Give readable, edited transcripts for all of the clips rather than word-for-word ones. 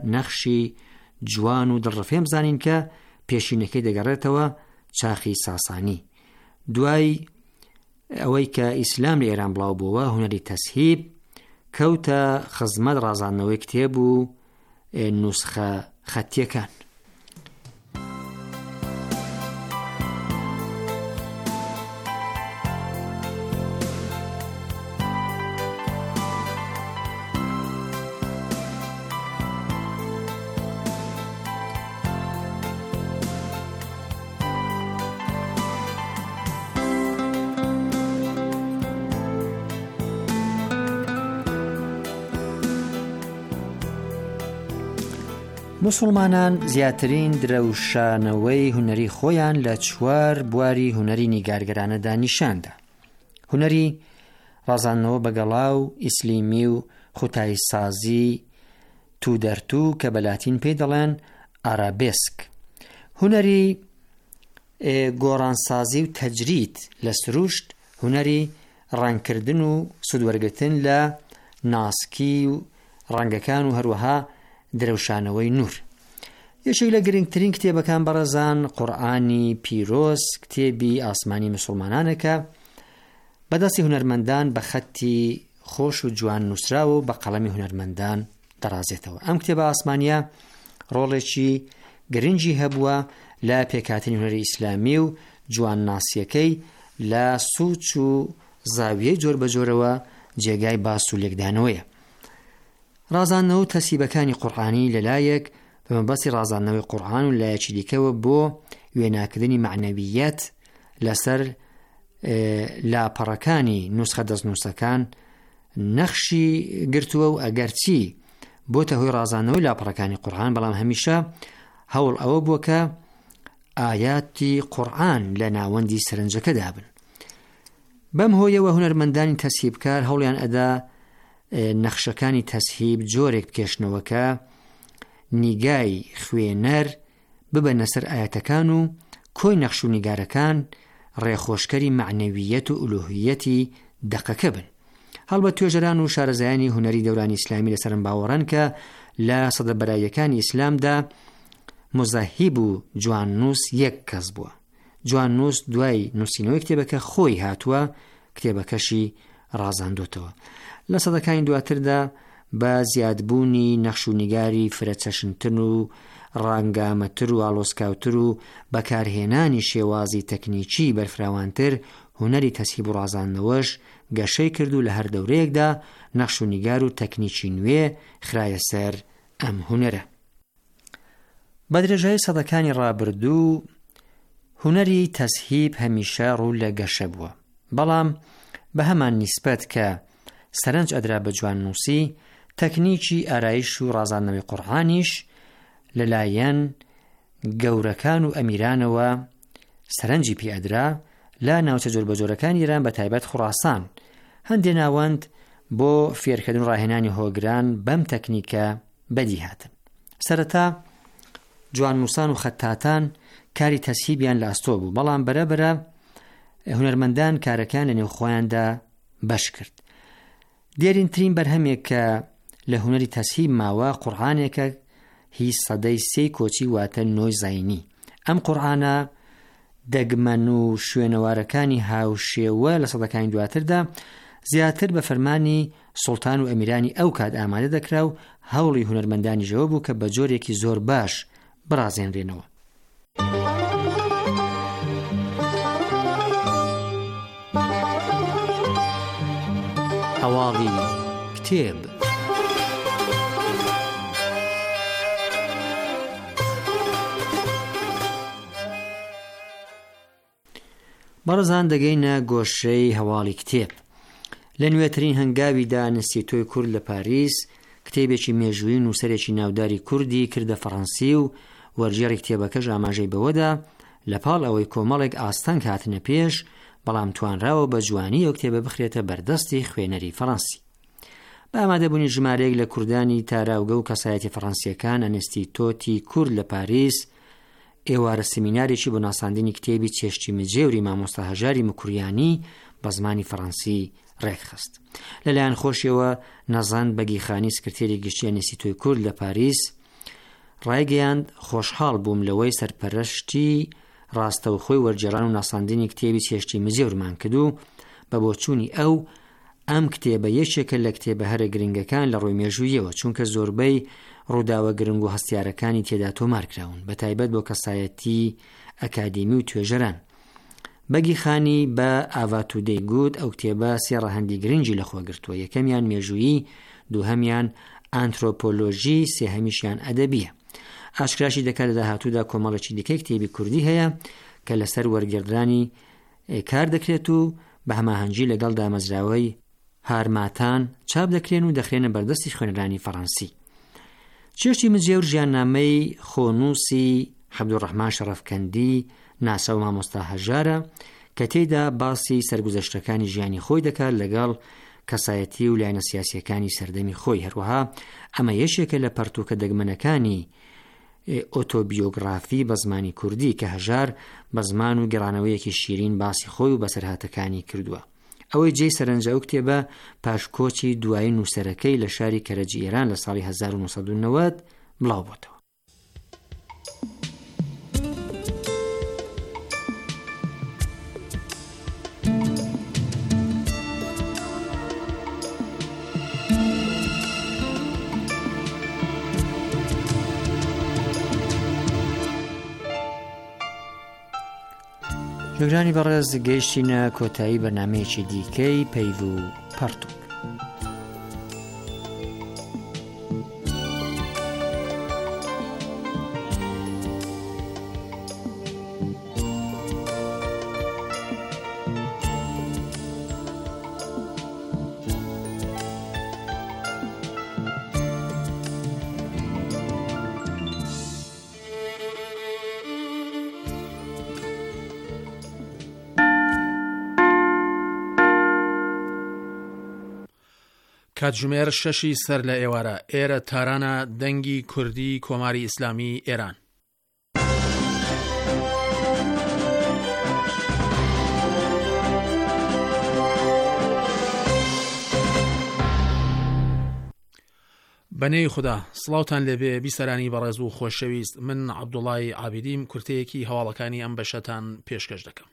نەخشی جوان و دڵڕفێم زانین کە پێشینەکەی دەگەڕێتەوە چاخی ساسانی. دوای ئەوەی کە ئیسلام لە ئێران بڵاو بووە، هونەری تەسهیب کەوتە خزمەت ڕازاندنەوەی کتێب و نوسخە خەتیەکان. موسڵمانان زیاترین درەوشانەوەی هونەری خۆیان لە 4 بواری هونەری نیگارگرانەدا نیشاندا: هونەری ڕازاندنەوە بەگەڵاو، ئیسلیمی و خوتایی سازی تودەرتو کە بەلاتین پێی دەڵێن ئارابێسک، هونەری گۆڕانسازی و تەجرید لە سروشت، هونەری ڕەنگکردن و سودوەرگرتن لە ناسکی و ڕەنگەکان و هەروەها درەوشانەوەی نور. یەکێک لە گرنگترین کتێبەکان بەڕێزان قورئانی پیرۆز، کتێبی ئاسمانی مسلمانانەکە بەدەستی هونەرمەندان بە خەتی خۆش و جوان نووسراوە و بە قەڵەمی هونەرمەندان دەڕازێتەوە. ئەم کتێبە ئاسمانیە ڕۆڵێکی گرنگی هەبووە لە پێکهاتنی هونەری ئیسلامی و جوان ناسیەکەی لە سووچ و زاویەی جۆر بەجۆرەوە جێگای باس و لێکدانەوەیە. ڕازاندنەوە و تەسیبەکانی قورئانی لەلایەک بە مەبەستی ڕازاندنەوەی قورئان و لایەکی دیکەوە بۆ وێناکردنی معنەویەت لەسەر لاپەڕەکانی نوسخە دەستنووسەکان نەخشی گرتووە و ئەگەرچی بۆتە هۆی ڕازاندنەوەی لاپەڕەکانی قورئان، بەڵام هەمیشە هەوڵ ئەوە بووە کە ئاياتی قورئان لە ناوەندی سەرنجەکەدا بن. بەم هۆیەوە هونەرمەندانی تەسهیبکار هەوڵیان ئەدا نەخشەکانی تەسهیب جۆرێک بکێشنەوەکە نیگای خوێنەر ببەنە سەر ئاەتەکان و کۆی نەخش و نیگارەکان ڕێخۆشکەری معنەویەت و ئولوهیەتی دەقەکە بن. هەڵبەت توێژەران و شارەزایانی هونەری دەورانی ئیسلامی لەسەرم باوەڕن کە لە سەدە بەراییەکانی ئیسلامدا مزەهیب و جوان نووس یەک کەس بووە. جوان نووس دوای نووسینەوەی کتێبەکە خۆی هاتووە، کتێبەکەشی ڕازاندوتەوە. لە سەدەکانی دواتردا بە زیادبوونی نەخش و نیگاری فرەچەشنتن و ڕانگامەتر و ئاڵۆسکاوتر و بەکارهێنانی شێوازی تەکنیکی بەرفراوانتر، هونەری تەسهیب و ڕازاندنەوەش گەشەی کرد و لە هەر دەورەیەکدا نەخش و نیگار و تەکنیکی نوێ خرایە سەر ئەم هونەرە. بە درێژایی سەدەکانی ڕابردوو هونەری تەسهیب هەمیشە ڕوو لە گەشە بووە، بەڵام بە هەمان نیسبەت کە سەرنج ئەدرا بە جوان نووسی، تەکنیکی ئارایش و ڕازاندنەوەی قورئانیش لەلایەن گەورەکان و ئەمیرانەوە سەرنجی پێ ئەدرا. لە ناوچە جۆر بەجۆرەکانی ئێران بە تایبەت خوڕاسان هەندێک ناوەند بۆ فێرکردن و ڕاهێنانی هۆگران بەم تەکنیکە بەدی هاتن. سەرەتا جوان نووسان و خەتاتان کاری تەسهیبیان لە ئەستۆ بوو، بەڵام بەرەبەرە هونەرمەندان کارەکان لە نێوخۆیاندا بەش کرد. دیارینترین بەرهەمێک کە لە هونەری تەسهیب ماوە قورئانێکە هی سەدەی 3 کۆچی واتە نۆی زاینی. ئەم قورئانە دەگمەن و شوێنەوارەکانی هاوشێوە لە سەدەکانی دواتردا زیاتر بە فەرمانی سوڵتان و ئەمیرانی ئەو کات ئامادە دەکرا و هەوڵی هونەرمەندانی ژەوە بوو کە بە جۆرێکی زۆر باش بڕازێنرێنەوە. هەواڵی کتێب. بەڕێزان دەگەینە گۆشەی هەواڵی کتێب. لە نوێترین هەنگاویدا ئینستیتۆی کورد لە پاریس کتێبێکی مێژووی و نووسەرێکی ناوداری کوردی کردە فەڕەنسی و وەرجێڕی کتێبەکەش ئاماژەی بەوەدا لە پاڵ ئەوەی کۆمەڵێک ئاستەنگ هاتنە پێش، بەڵام توانراوە بە جوانی ئەو کتێبە بخرێتە بەردەستی خوێنەری فەڕەنسی. بە ئامادەبوونی ژمارەیەک لە کوردانی تاراوگە و کەسایەتی فەڕەنسیەکان، ئینستیتۆتی کورد لە پاریس ئێوارە سمینارێکی بۆ ناساندنی کتێبی چێشتی مجێوری مامۆستا هەژاری مکوریانی بە زمانی فەڕەنسی ڕێکخست. لەلایەن خۆشیەوە نەزان بەگیخانی سکرتێری گشتی ئینستیتۆی کورد لە پاریس ڕایگەیاند خۆشحاڵ بووم لەوەی سەرپەرشتی ڕاستەوخۆی وەرگێڕان و ناساندنی کتێبی چێشتی مزێورمان کردو بە بۆچوونی ئەم کتێبە یەکێکە لە کتێبە هەرە گرنگەکان لە ڕۆی مێژوویەوە، چونکە زۆربەی ڕووداوە گرنگ و هەستیارەکانی تێدا تۆمار کراون، بە تایبەت بۆ کەسایەتی ئەکادیمی و توێژەران. بەگی خانی بە ئاڤاتودەی گوت ئەو کتێبە سێ ڕەهەندی گرنگی لەخۆگرتووە، یەکەمیان مێژوویی، دووهەمیان ئانترۆپۆلۆژی، سێهەمیشیان ئەدەبیە. ئاشکراشی دەکات لە داهاتوودا کۆمەڵێکی دیکەی کتێبی کوردی هەیە کە لەسەر وەرگێڕانی کار دەکرێت و بە هەماهەنگی لەگەڵ دامەزراوەی هارماتان چاپ دەکرێن و دەخرێنە بەردەستی خوێنەرانی فەڕەنسی. چێشتی مزێور ژیاننامەی خۆنووسی عەبدوڕەحمان شەرەفکەندی ناسا و مامۆستا هەژارە کە تێیدا باسی سەرگوزەشتەکانی ژیانی خۆی دەکات لەگەڵ کەسایەتی و لایەنە سیاسیەکانی سەردەمی خۆی. هەروەها ئەمە یەکێکە لە پەرتوکە دەگمەنەکانی ئۆتۆبیۆگرافی بە زمانی کوردی کە هەژار بە زمان و گەڕانەوەیەکی شیرین باسی خۆی و بەسەرهاتەکانی کردووە. ئەوەی جێی سەرنجە ئەو کتێبە پاشکۆچی دوایی نووسەرەکەی لە شاری کەرەجی ئێران لە ساڵی 1990 بڵاو بووتەوە. گوێگرانی بەڕێز گەیشتینە کۆتایی بەرنامەیەکی دیکەی پەیو و پەرتوک. کاتژمێر 6 سەر لە ئێوارە ئێرە تارانە دەنگی کوردی کۆماری ئیسلامی ئێران. بەنێی خوددا سڵاوتان لێبێ بیسەرانی بەڕێز و خۆشەویست، من عەبدوڵای عابیدیم کورتەیەکی هەواڵەکانی ئەم بەشەتان پێشکەش دەکەم.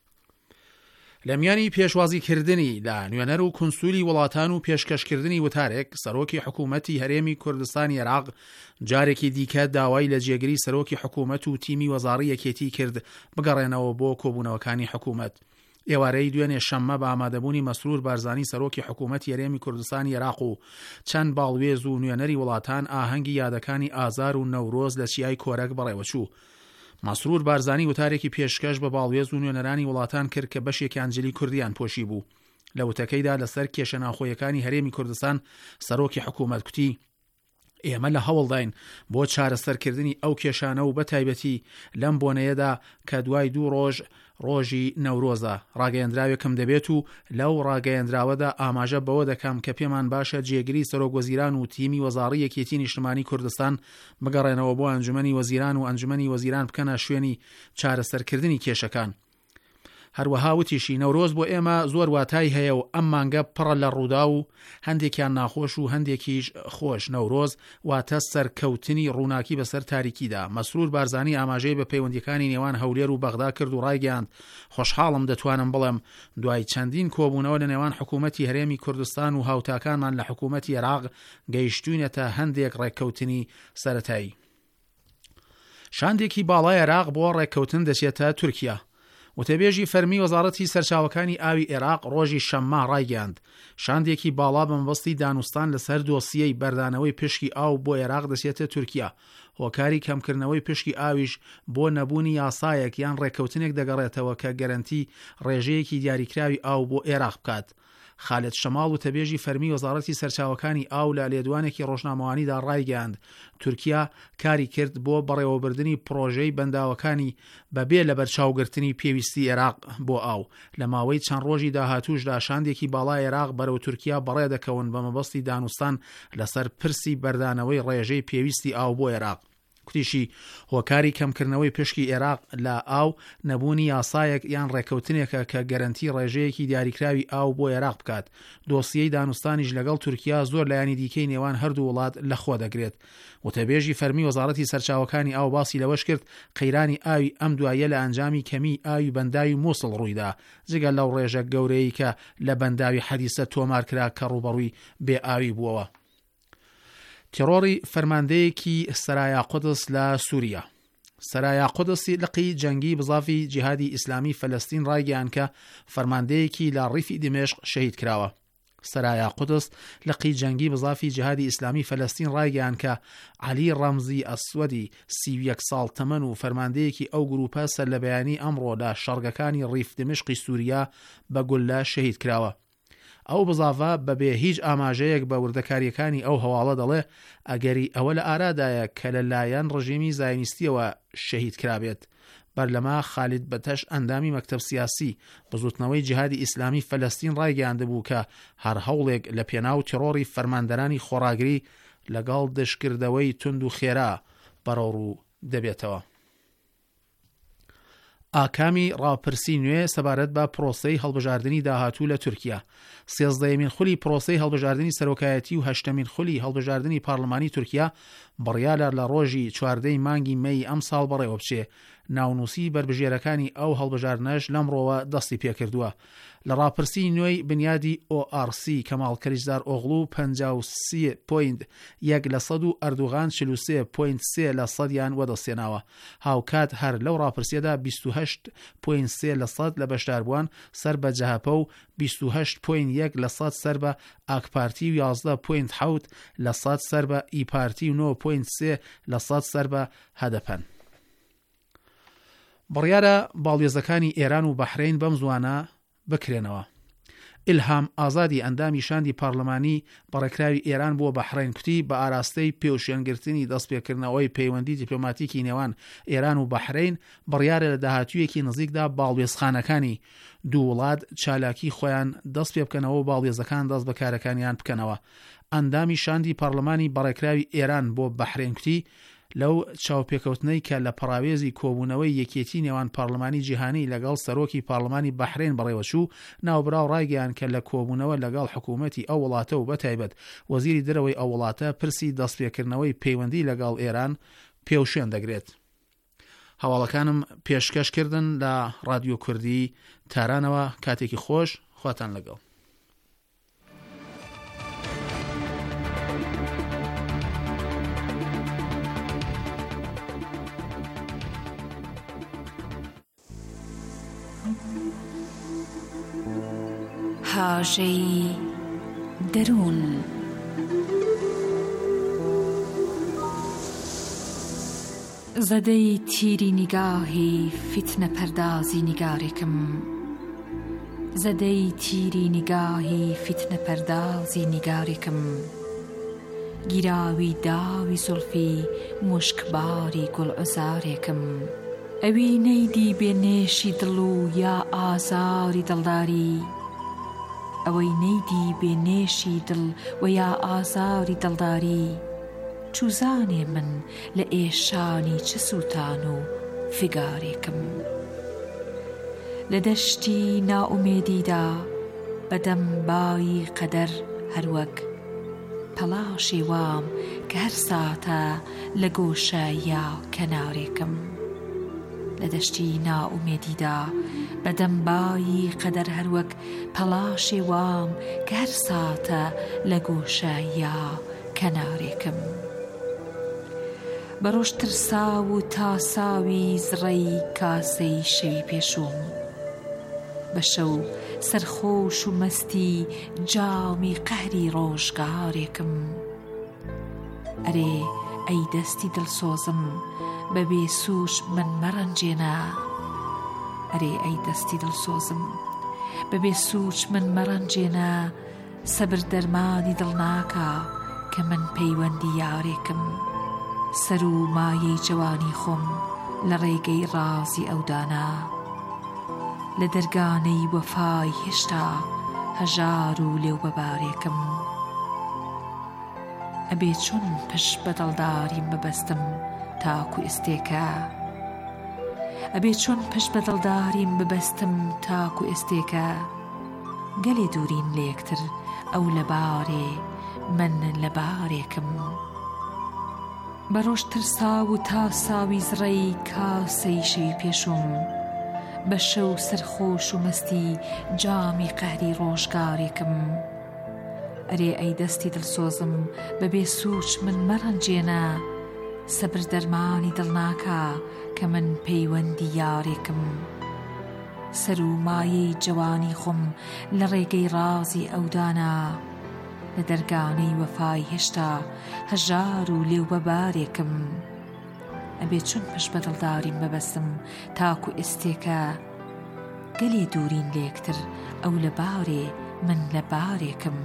لە میانی پێشوازیکردنی لە نوێنەر و کونسولی وڵاتان و پێشکەشکردنی وتارێک سەرۆکی حکوومەتی هەرێمی کوردستانی عێراق جارێکی دیکە داوای لە جێگری سەرۆکی حکوومەت و تیمی وەزاری یەکێتی کرد بگەڕێنەوە بۆ کۆبوونەوەکانی حکوومەت. ئێوارەی دوێنێ شەممە بە ئامادەبوونی مەسرور بارزانی سەرۆکی حکوومەتی هەرێمی کوردستانی عێراق و چەند باڵوێز و نوێنەری وڵاتان ئاهەنگی یادەکانی ئازار و نەورۆز لە چیای کۆرەک بەڕێوەچوو. مەسرور بارزانی وتارێکی پێشکەش بە باڵوێز و نوێنەرانی وڵاتان کرد کە بەشێکی ئەنجلی کوردیان پۆشی بوو. لە وتەکەیدا لەسەر کێشە ناوخۆیەکانی هەرێمی کوردستان سەرۆکی حکوومەت کوتی ئێمە لە هەوڵداین بۆ چارەسەرکردنی ئەو کێشانە و بە تایبەتی لەم بۆنەیەدا کە دوای 2 ڕۆژ ڕۆژی نەورۆزە ڕاگەیەندراوێکم دەبێت و لەو ڕاگەیەندراوەدا ئاماژە بەوە دەکەم کە پێمان باشە جێگری سەرۆکوەزیران و تیمی وەزاری یەکێتی نیشتمانی کوردستان بگەڕێنەوە بۆ ئەنجومەنی وەزیران و ئەنجومەنی وەزیران بکەنە شوێنی چارەسەرکردنی کێشەکان. هەروەها وتیشی نەورۆز بۆ ئێمە زۆر واتای هەیە و ئەم مانگە پڕە لە ڕوودا و هەندێکیان ناخۆش و هەندێکیش خۆش. نەورۆز واتە سەرکەوتنی ڕووناکی بەسەر تاریکیدا. مەسرور بارزانی ئاماژەی بە پەیوەندیەکانی نێوان هەولێر و بەغدا کرد و ڕایگەاند خۆشحاڵم دەتوانم بڵێم دوای چەندین کۆبوونەوە لە نێوان حکوومەتی هەرێمی کوردستان و هاوتاکانمان لە حکوومەتی عێراق گەیشتوونەتە هەندێک ڕێککەوتنی سەرەتایی. شاندێکی باڵای عێراق بۆ ڕێککەوتن دەچێتە تورکیا. وتەبێژی فەرمی وەزارەتی سەرچاوەکانی ئاوی عێراق ڕۆژی شەممە ڕایگەاند شاندێکی باڵا بەمەبەستی دانوستان لەسەر دۆسیەی بەردانەوەی پشکی ئاو بۆ عێراق دەچێتە تورکیا. هۆکاری کەمکردنەوەی پشکی ئاویش بۆ نەبوونی یاسایەک یان ڕێککەوتنێک دەگەڕێتەوە کە گەرنتی ڕێژەیەکی دیاریکراوی ئاو بۆ عێراق بکات. خالد شەماڵ وتەبێژی فەرمی وەزارەتی سەرچاوەکانی ئاو لە لێدوانێکی ڕۆژنامەوانیدا ڕایگەاند تورکیا کاری کرد بۆ بەڕێوەبردننی پرۆژەی بەنداوەکانی بەبێ لە بەرچاوگرتنی پێویستی عێراق بۆ ئاو. لە ماوەی چەند ڕۆژی داهاتووشدا شاندێکی باڵای عێراق بەرەو تورکیا بەڕێ دەکەون بە مەبەستی دانوستان لەسەر پرسی بەردانەوەی ڕێژەی پێویستی ئاو بۆ عێراق. کوتیشی هۆکاری کەمکردنەوەی پشکی عێراق لە ئاو نەبوونی یاسایەک یان ڕێکەوتنێکە کە گەرنتی ڕێژەیەکی دیاریکراوی ئاو بۆ عێراق بکات. دۆسیەی دانوستانیش لەگەڵ تورکیا زۆر لایانی دیکەی نێوان هەردوو وڵات لەخۆ دەگرێت. وتەبێژی فەرمی وەزارەتی سەرچاوەکانی ئاو باسی لەوەش کرد قەیرانی ئاوی ئەم دوایە لە ئەنجامی کەمی ئاوی بەنداوی مووسڵ ڕوویدا، جگە لەو ڕێژە گەورەی کە لە بەنداوی حەدیسە تۆمارکرا کە ڕوبەڕووی بێ ئاوی بووەوە. تیرۆری فەرماندەیەکی سەرایە قودس لە سووریا. سەرایە قودسی لقی جەنگی بزافی جیهادی ئیسلامی فەلەستین ڕایگەیان کە فەرماندەیەکی لە ڕیفی دمێشق شەهید کراوە. سەرایە قودس لقی جەنگی بزافی جیهادی ئیسلامی فەلەستین ڕایگەیان کە عەلی ڕەمزی ئەسوەدی 31 ساڵ تەمەن و فەرماندەیەکی ئەو گروپە سەر لە بەیانی ئەمڕۆ لە شەڕگەکانی ڕیف دمشقی سووریا بە گولە شەهید کراوە. ئەو بزافە بەبێ هیچ ئاماژەیەک بە وردەکاریەکانی ئەو هەواڵە دەڵێ ئەگەری ئەوە لە ئارادایە کە لە لایەن ڕژیمی زاینیستیەوە شەهید کرابێت. بەرلەما خالید بەتەش ئەندامی مەکتەب سیاسی بزوتنەوەی جیهادی ئیسلامی فەلەستین ڕایگەیاندبوو کە هەر هەوڵێک لە پێناو تیرۆری فەرماندەرانی خۆراگری لەگەڵ دشکردەوەی تند و خێرا بەڕەوڕوو دەبێتەوە. ئاکامی ڕاپرسی نوێ سەبارەت بە پرۆسەی هەڵبژاردننی داهاتوو لە تورکیا. 13مین خولی پرۆسەی هەڵبژاردننی سەرۆکایەتی و 8مین خولی هەڵبژاردننی پارلمانی تورکیا بڕیارە لە ڕۆژی 14 مانگی مەی ئەم ساڵ بەڕێوە بچێ. ناونووسی بربژێرەکانی ئەو هەڵبژاردنەش لەمڕۆوە دەستی پێکردووە. لە ڕاپرسی نوێی بنیادی ORC کەماڵ کەریزدار ئۆغڵو 53.1% و ئەردوغان 43.3% وەدەستێناوە. هاوکات هەر لەو ڕاپرسیەدا 28.3% لە بەشداربووان سەر بە جەهەپە و 28.1% سەر بە ئاکپارتی و 11.7% سەر بە ئیپارتی و 9.3% سەر بە هەدەپەن. بڕیارە باڵێزەکانی ئێران و بەحرین بەم زوانە بکرێنەوە. ئیلهام ئازادی ئەندامی شاندی پارلەمانی بەڕێکراوی ئێران بۆ بەحرین کوتی بە ئاراستەی پێوشێنگرتنی دەستپێکردنەوەی پەیوەندی دیپلۆماتیکی نێوان ئێران و بەحرین بڕیارە لە داهاتوویەکی نزیکدا باڵێزخانەکانی دوو وڵات چالاکی خۆیان دەست پێ بکەنەوە و باڵێزەکان دەست بەکارەکانیان بکەنەوە. ئەندامی شاندی پارلەمانی بەڕێکراوی ئێران بۆ بەحرین کوتی لەو چاوپێکەوتنەی کە لە پەراوێزی کۆبوونەوەی یەکێتی نێوان پارلەمانی جیهانی لەگەڵ سەرۆکی پارلەمانی بەحرین بەڕێوەچوو ناوبراو ڕایگەیان کە لە کۆبوونەوە لەگەڵ حکوومەتی ئەو وڵاتە و بەتایبەت وەزیری دەرەوەی ئەو وڵاتە پرسی دەستپێکردنەوەی پەیوەندی لەگەڵ ئێران پێوشێن دەگرێت. هەواڵەکانم پێشکەشکردن لە ڕادیۆ کوردی تارانەوە. کاتێکی خۆش، خواتان لەگەڵ. هاژەی دەروون زەدەی تیری نیگاهی فتنە پەردازی نیگارێکم، زەدەی تیری نیگاهی فتنە پەردازی نیگارێکم، گیراوی داوی زولفی مشکباری گوڵعزارێکم، ئەوی نەیدی بێنێشی دڵ و یا ئازاری دڵداری، ئەوەی نەیدی بێنێشی دڵ و یا ئازاری دڵداری، چوزانێ من لە ئێشانی چ سووتان و فگارێکم، لە دەشتی ناومێدیدا بەدەمبایی قەدەر هەروەک پەلاشی وام کە هەر ساتە لە گۆشە یا کەنارێکم، لە دەشتی ناومێدیدا بەدەمبایی قەدەر هەروەک پەلاشی وام کە هەر ساتە لە گۆشە یا کەنارێکم، بەڕۆژ ترسا و تاساوی زڕەی کاسەی شەوی پێشوم، بە شەو سەرخۆش و مەستی جامی قەهری ڕۆژگارێکم، ئەرێ ئەی دەستی دڵسۆزم بەبێ سووش من مەڕەنجێنە، ئەرێ ئەی دەستی دڵسۆزم بەبێ سووچ من مەڕەنجێنە، سەبر دەرمانی دڵ ناکا کە من پەیوەندی یارێکم، سەر و مایەی جوانی خۆم لە ڕێگەی ڕازی ئەودانا، لە دەرگانەی وەفای هێشتا هەژار و لێو بەبارێکم، ئەبێ چۆن پشت بە دڵداریم ببەستم تاکو ئێستێکە ئەبێ چۆن پشت بە دڵداریم ببەستم تاکو ئێستێکە گەلێ دوورین لە یەکتر ئەو لە بارێ من لە بارێکم بەڕۆژ ترسا و تا ساوی زڕەی کاسەی شەوی پێشوم بە شەو سەرخۆش و مەستی جامی قەهری ڕۆژگارێکم ئەرێ ئەی دەستی دڵسۆزم بەبێ سووچ من مەڕەنجێنە سەبر دەرمانی دڵناکە کە من پەیوەندی یارێکم سەر و مایەی جوانی خۆم لە ڕێگەی ڕازی ئەودانە لە دەرگانەی وەفای هێشتا هەژار و لێو بەبارێکم ئەبێ چۆن پشت بە دڵداریم ببەستم تاکو ئێستێکە گەلێ دوورین لە یەکتر ئەو لە بارێ من لە بارێکم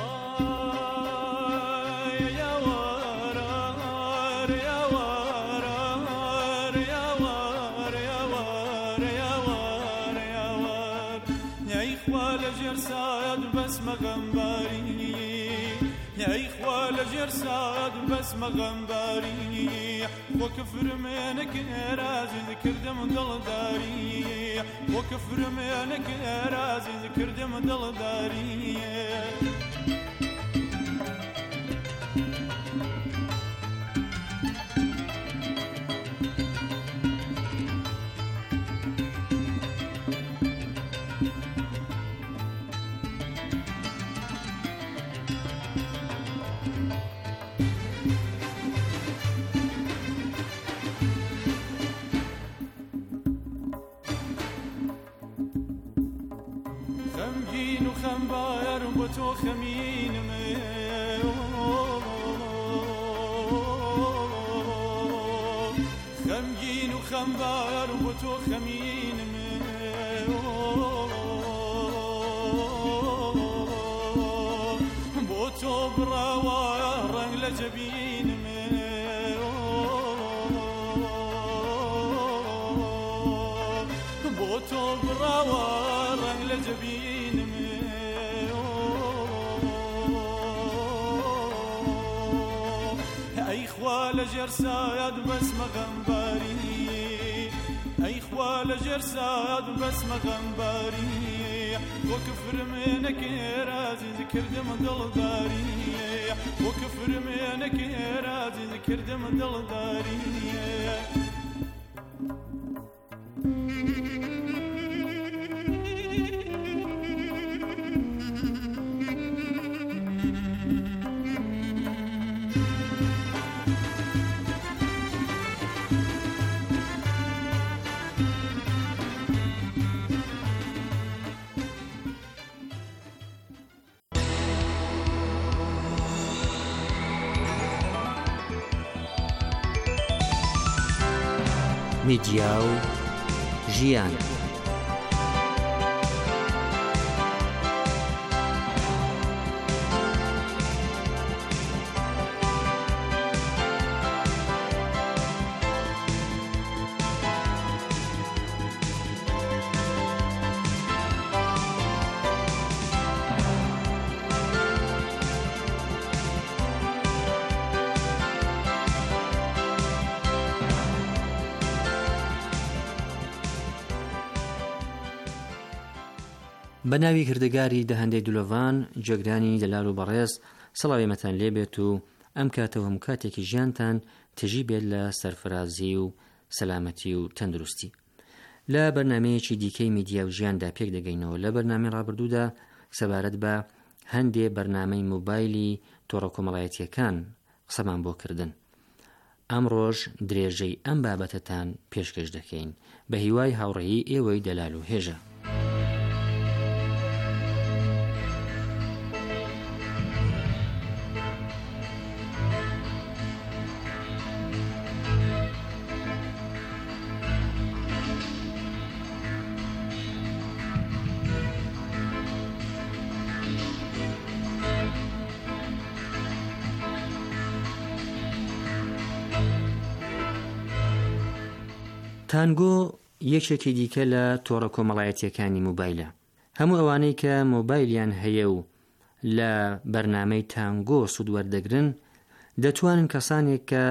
جرساد بس مغمباري وكفر منك رازي ذكرت من دلداري وكفر منك رازي ذكرت من دلداري خمجين وخمبار بتو خمين خمجين وخمبار بتو خمين بتو براوا رنگ لجبين بتو براوا رنگ لجبين أي خوال جرساد بس مغمباري أي خوال جرساد بس مغمباري وكفر منك رازي ذكرت من دلداري وكفر منك رازي ذكرت من دلداري میدیا و ژیان. بە ناوی کردگاری دەهەندەی دلۆڤان جێگرانی دەلال و بەڕێز سەڵاوێمەتان لێبێت و ئەم کاتەوە هەموو کاتێکی ژیانتان تژی بێت لە سەرفرازی و سەلامەتی و تەندروستی. لە بەرنامەیەکی دیکەی میدیا و ژیاندا پێک دەگەینەوە. لە بەرنامەی ڕابردوودا سەبارەت بە هەندێ بەرنامەی موبایلی تۆڕە کۆمەڵایەتیەکان قسەمان بۆ کردن. ئەمڕۆژ درێژەی ئەم بابەتەتان پێشکەش دەکەین بە هیوای هاوڕێی ئێوەی دەلال و هێژە. تانگۆ یەکێکی دیکە لە تۆڕە کۆمەڵایەتیەکانی موبایلە. هەموو ئەوانەی کە موبایلیان هەیە و لە بەرنامەی تانگۆ سوود وەردەگرن دەتوانن کەسانێک کە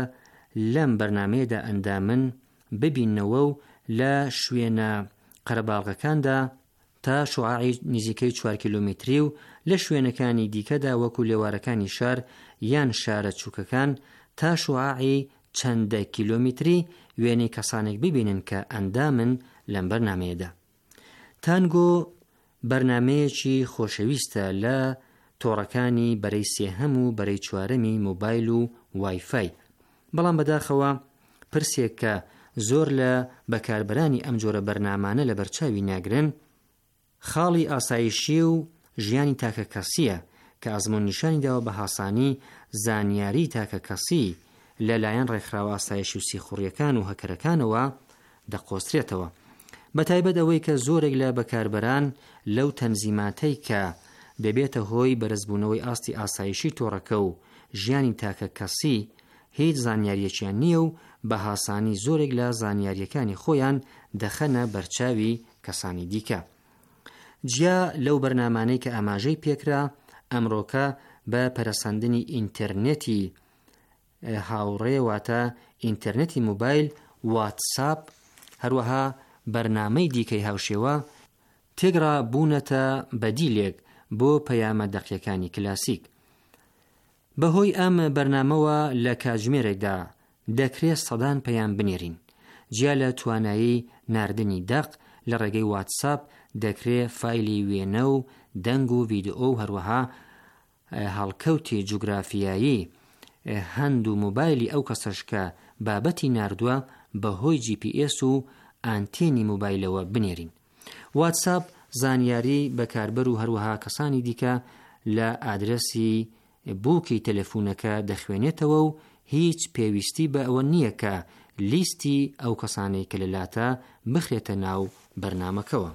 لەم بەرنامەیەدا ئەندامن ببینەوە و لە شوێنە قەرەباڵغەکاندا تا شوعاعی نزیکەی 4 کیلۆمتری و لە شوێنەکانی دیکەدا وەکو لێوارەکانی شار یان شارە چووکەکان تا شوعاعی چەندە کیلۆمتری وێنەی کەسانێک ببینن کە ئەندامن لەم بەرنامەیەدا. تانگۆ بەرنامەیەکی خۆشەویستە لە تۆڕەکانی بەرەی سێهەم و بەرەی چوارەمی مۆبایل و وایفای، بەڵام بەداخەوە پرسێک کە زۆر لە بەکاربەرانی ئەم جۆرە بەرنامانە لە بەرچاوی ناگرن خاڵی ئاسایشی و ژیانی تاکە کەسیە کە ئەزمون نیشانی داوە بە هاسانی زانیاری تاکە کەسی لەلایەن ڕێکخراوە ئاسایشی و سیخوڕیەکان و هەکەرەکانەوە دەقۆسترێتەوە. بەتایبەت ئەوەی کە زۆرێک لە بەکاربەران لەو تەنزیماتەی کە دەبێتە هۆی بەرزبوونەوەی ئاستی ئاسایشی تۆڕەکە و ژیانی تاکە کەسی هیچ زانیاریەکیان نییە و بە هاسانی زۆرێک لە زانیاریەکانی خۆیان دەخەنە بەرچاوی کەسانی دیکە. جیا لەو بەرنامانەی کە ئاماژەی پێکرا ئەمڕۆکە بە پەرەسەندنی ئینتەرنێتی هاوڕێ واتە ئینتەرنێتی مۆبایل، واتساپ، هەروەها بەرنامەی دیکەی هاوشێوە تێگرا بوونەتە بەدیلێک بۆ پەیامە دەقیەکانی کلاسیک. بەهۆی ئەم بەرنامەوە لە کاتژمێرێکدا دەکرێت سەدان پەیام بنێرین. جیا لە توانایی ناردنی دەق لە ڕێگەی واتساپ دەکرێت فایلی وێنە و دەنگ و ڤیدئۆ و هەروەها هەڵکەوتی جوگرافیایی هەند و مۆبایلی ئەو کەسەش کە بابەتی ناردووە بەهۆی GPS و ئانتێنی مۆبایلەوە بنێرین. واتساپ زانیاری بەکاربەر و هەروەها کەسانی دیکە لە ئادرەسی بووکی تەلەفۆنەکە دەخوێنێتەوە و هیچ پێویستی بە ئەوە نییە کە لیستی ئەو کەسانەی کە لەلاتە بخرێتە ناو بەرنامەکەوە.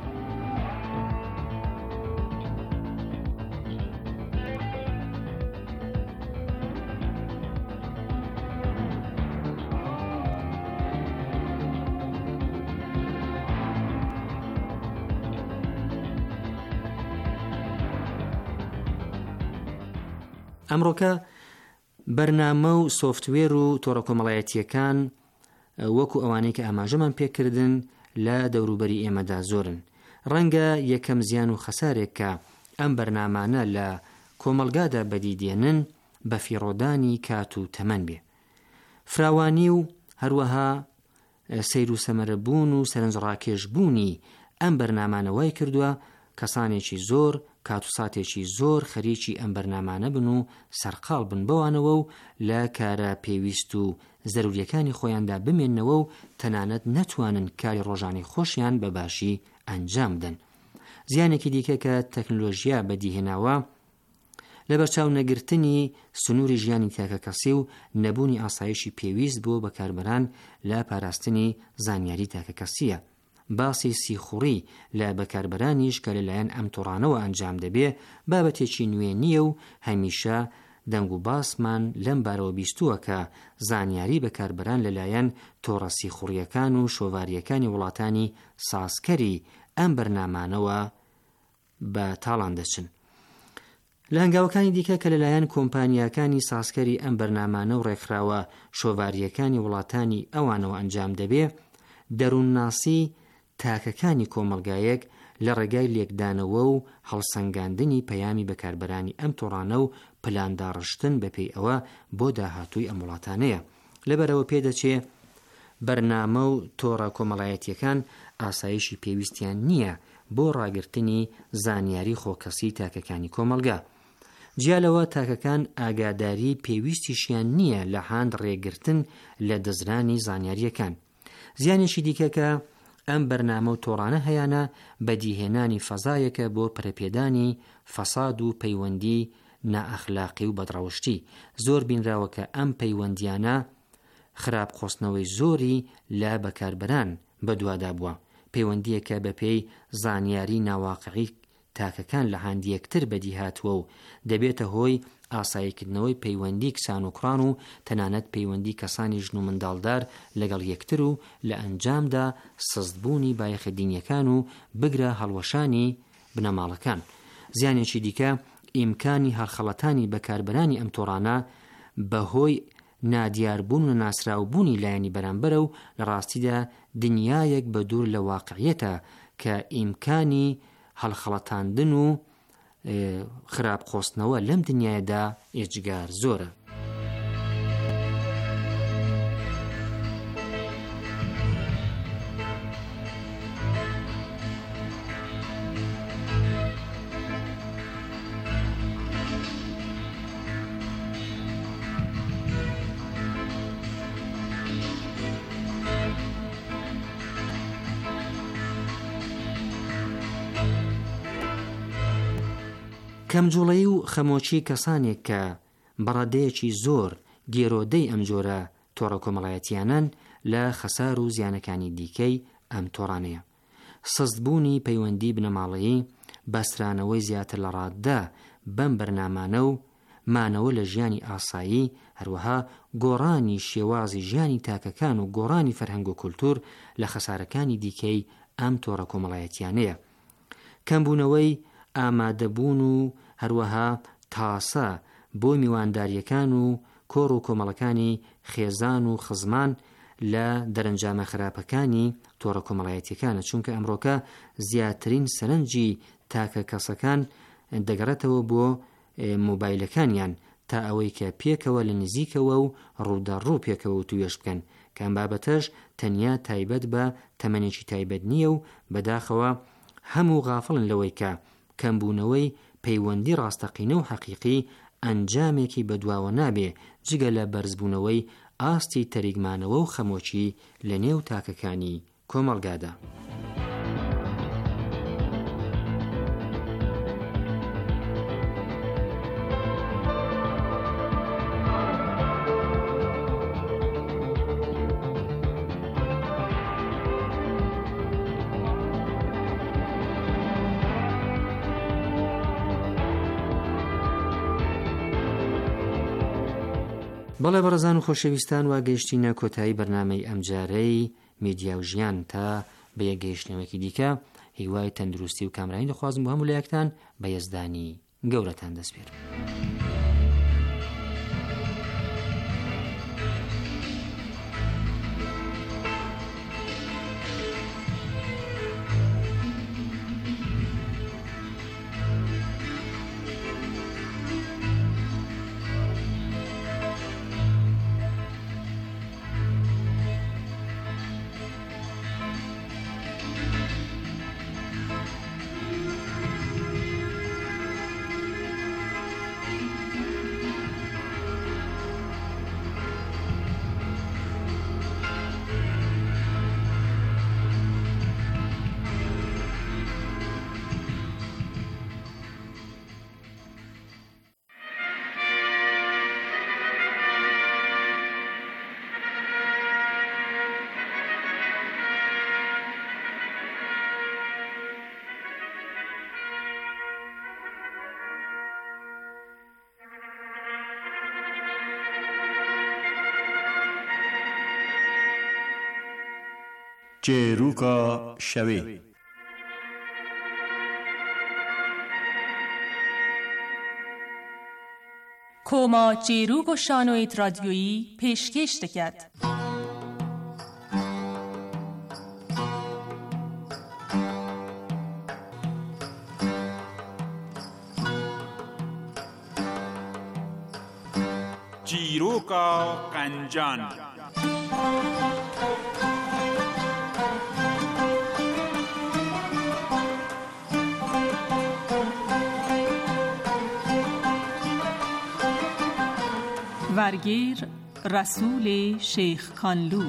ئەمڕۆکە بەرنامە و سۆفتوێر و تۆڕە کۆمەڵایەتیەکان وەکو ئەوانەی کە ئاماژەمان پێکردن لە دەوروبەری ئێمەدا زۆرن. ڕەنگە یەکەم زیان و خەسارێک کە ئەم بەرنامانە لە کۆمەلگادا بەدیدێنن بە فیڕۆدانی کات و تەمەن بێ. فراوانی و هەروەها سەیر و سەمەرەبوون و سەرنجڕاکێشبوونی ئەم بەرنامانە وای کردووە کەسانێکی زۆر کات و ساتێکی زۆر خەریکی ئەم بەرنامانە بن و سەرقاڵ بن بەوانەوە و لە کارە پێویست و زەروریەکانی خۆیاندا بمێننەوە و تەنانەت نەتوانن کاری ڕۆژانەی خۆشیان بە باشی ئەنجام بدەن. زیانێکی دیکە کە تەکنۆلۆژیا بەدیهێناوە لە بەرچاو نەگرتنی سنووری ژیانی تاکە کەسی و نەبوونی ئاسایشی پێویست بۆ بەکاربەران لە پاراستنی زانیاری تاکە کەسیە. باسی سیخوڕی لە بەکاربەرانیش کە لەلایەن ئەم تۆڕانەوە ئەنجام دەبێ بابەتێکی نوێ نییە و هەمیشە دەنگ و باسمان لەم بارەوە بیستووە کە زانیاری بەکاربەران لەلایەن تۆڕە سیخوڕیەکان و شۆڤاریەکانی وڵاتانی سازکەری ئەم بەرنامانەوە بە تاڵان دەچن. لە هەنگاوەکانی دیکە کە لەلایەن کۆمپانیاکانی سازکەری ئەم بەرنامانە و ڕێکخراوە شۆڤاریەکانی وڵاتانی ئەوانەوە ئەنجام دەبێ، دەروونناسی تاکەکانی کۆمەلگایەک لە ڕێگای لێکدانەوە و هەڵسەنگاندنی پەیامی بەکاربەرانی ئەم تۆڕانە و پلانداڕشتن بەپێی ئەوە بۆ داهاتووی ئەم وڵاتانەیە. لەبەرەوە پێدەچێ بەرنامە و تۆڕە کۆمەڵایەتیەکان ئاسایشی پێویستیان نییە بۆ ڕاگررتنی زانیاری خۆکەسی تاکەکانی کۆمەلگا. جیالەوە تاکەکان ئاگاداری پێویستیشیان نییە لە هاند ڕێگرتن لە دەزرانی زانیاریەکان. زیانێکی دیکە کە ئەم بەرنامە و تۆڕانە هەیانە بەدیهێنانی فەزایەکە بۆ پرەپێدانی فەساد و پەیوەندی نائەخلاقی و بەدڕەوشتی. زۆر بینراوە کە ئەم پەیوەندیانە خراپخۆستنەوەی زۆری لە بەکاربەران بەدوادا بووە. پەیوەندیەکە بەپێی زانیاری ناواقعی تاکەکان لە هاندیەکتر بەدی هاتووە و دەبێتە هۆی ئاساییکردنەوەی پەیوەندی کسان و کوڕان و تەنانەت پەیوەندی کەسانی ژن و منداڵدار لەگەڵ یەکتر و لە ئەنجامدا سزدبوونی بایەخەدینیەکان و بگرە هەڵوەشانی بنەماڵەکان. زیانێکی دیکە ئیمکانی هەرخەڵەتانی بەکاربەرانی ئەم تۆڕانە بەهۆی نادیاربوون و ناسراوبوونی لایەنی بەرامبەرە و لە ڕاستیدا دنیایەک بە دوور لە واقعیەتە کە ئیمکانی هەڵخەڵەتاندن و خراپخۆستنەوە لەم دنیایەدا ئێجگار زۆرە. کەمجوڵەی و خەمۆچی کەسانێک کە بەڕادەیەکی زۆر گێرۆدەی ئەم جۆرە تۆڕە کۆمەڵایەتیانن لە خەسار و زیانەکانی دیکەی ئەم تۆڕانەیە. سستبوونی پەیوەندی بنەماڵەیی، بەسرانەوەی زیاتر لە ڕاددا بەم بەرنامانە و مانەوە لە ژیانی ئاسایی، هەروەها گۆڕانی شێوازی ژیانی تاکەکان و گۆڕانی فەرهەنگ و کولتور لە خەسارەکانی دیکەی ئەم تۆڕە کۆمەڵایەتیانەیە. کەمبوونەوەی ئامادەبوون و هەروەها تاسە بۆ میوانداریەکان و کۆڕ و کۆمەڵەکانی خێزان و خزمان لە دەرەنجامە خراپەکانی تۆڕە کۆمەڵایەتیەکانە، چونکە ئەمڕۆکە زیاترین سەرنجی تاکە کەسەکان دەگەڕێتەوە بۆ مۆبایلەکانیان تا ئەوەی کە پێکەوە لە نزیکەوە و ڕوودەڕوو پێکەوە و توێش بکەن، کە ئەم بابەتەش تەنیا تایبەت بە تەمەنێکی تایبەت نییە و بەداخەوە هەموو غافڵن لەوەی کە کەمبوونەوەی پەیوەندی ڕاستەقینە و حەقیقی ئەنجامێکی بەدواوە نابێ جگە لە بەرزبوونەوەی ئاستی تەریگمانەوە و خەمۆچی لە نێو تاکەکانی کۆمەڵگادا. بەڵێ بەڕێزان و خۆشەویستان، واگەیشتینە کۆتایی بەرنامەی ئەمجارەی میدیا و ژیان. تا بە یەکگەیشتنەوەکی دیکە هیوای تەندروستی و کامرانی دەخوازم بۆ هەموو لایەکتان بە یەزدانی گەورەتان دەست پێر. چێروکە شەوێ. کۆما چێروک و شانۆی رادیۆیی پێشکەش دەکات. چیرۆکە قەنجان. وەرگێر ڕەسوولێ شێخ کانلوو.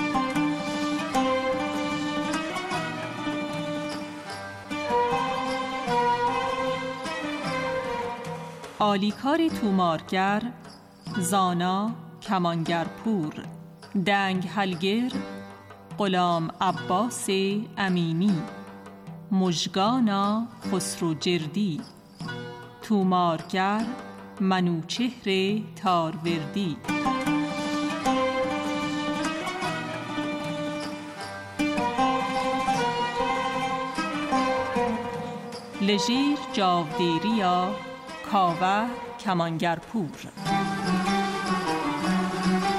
آلیکار تومارگر، زانا کمانگرپور، دنگ هلگر غلام عباس امینی، مژگانا خسرو جردی، تومارگر منوچهر تاروردی. لژیر جاودیریا کاوه کمانگرپور.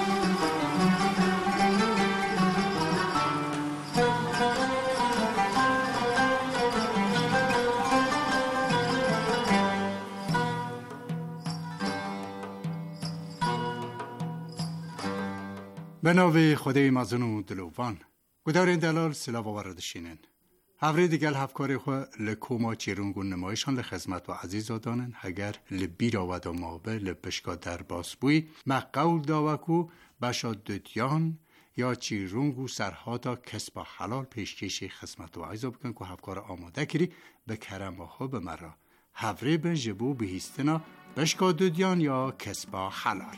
به ناوی خدای مزن و دلوان گدارین دلال سلاو وردشینن هفره دیگل هفکاری خو لکوما چیرونگون نمایشان لخزمت و عزیز دانن اگر لبیرا و دامابه لبشکا در باس بوی مقول داوکو بشا دوتیان یا چیرونگو سرهادا کسب حلال پیشکشی خزمت و عزیز بکن که هفکار آماده کری به کرم و خوب مرا هفره بن جبو بهیستنا بشکا دوتیان یا کسب حلال.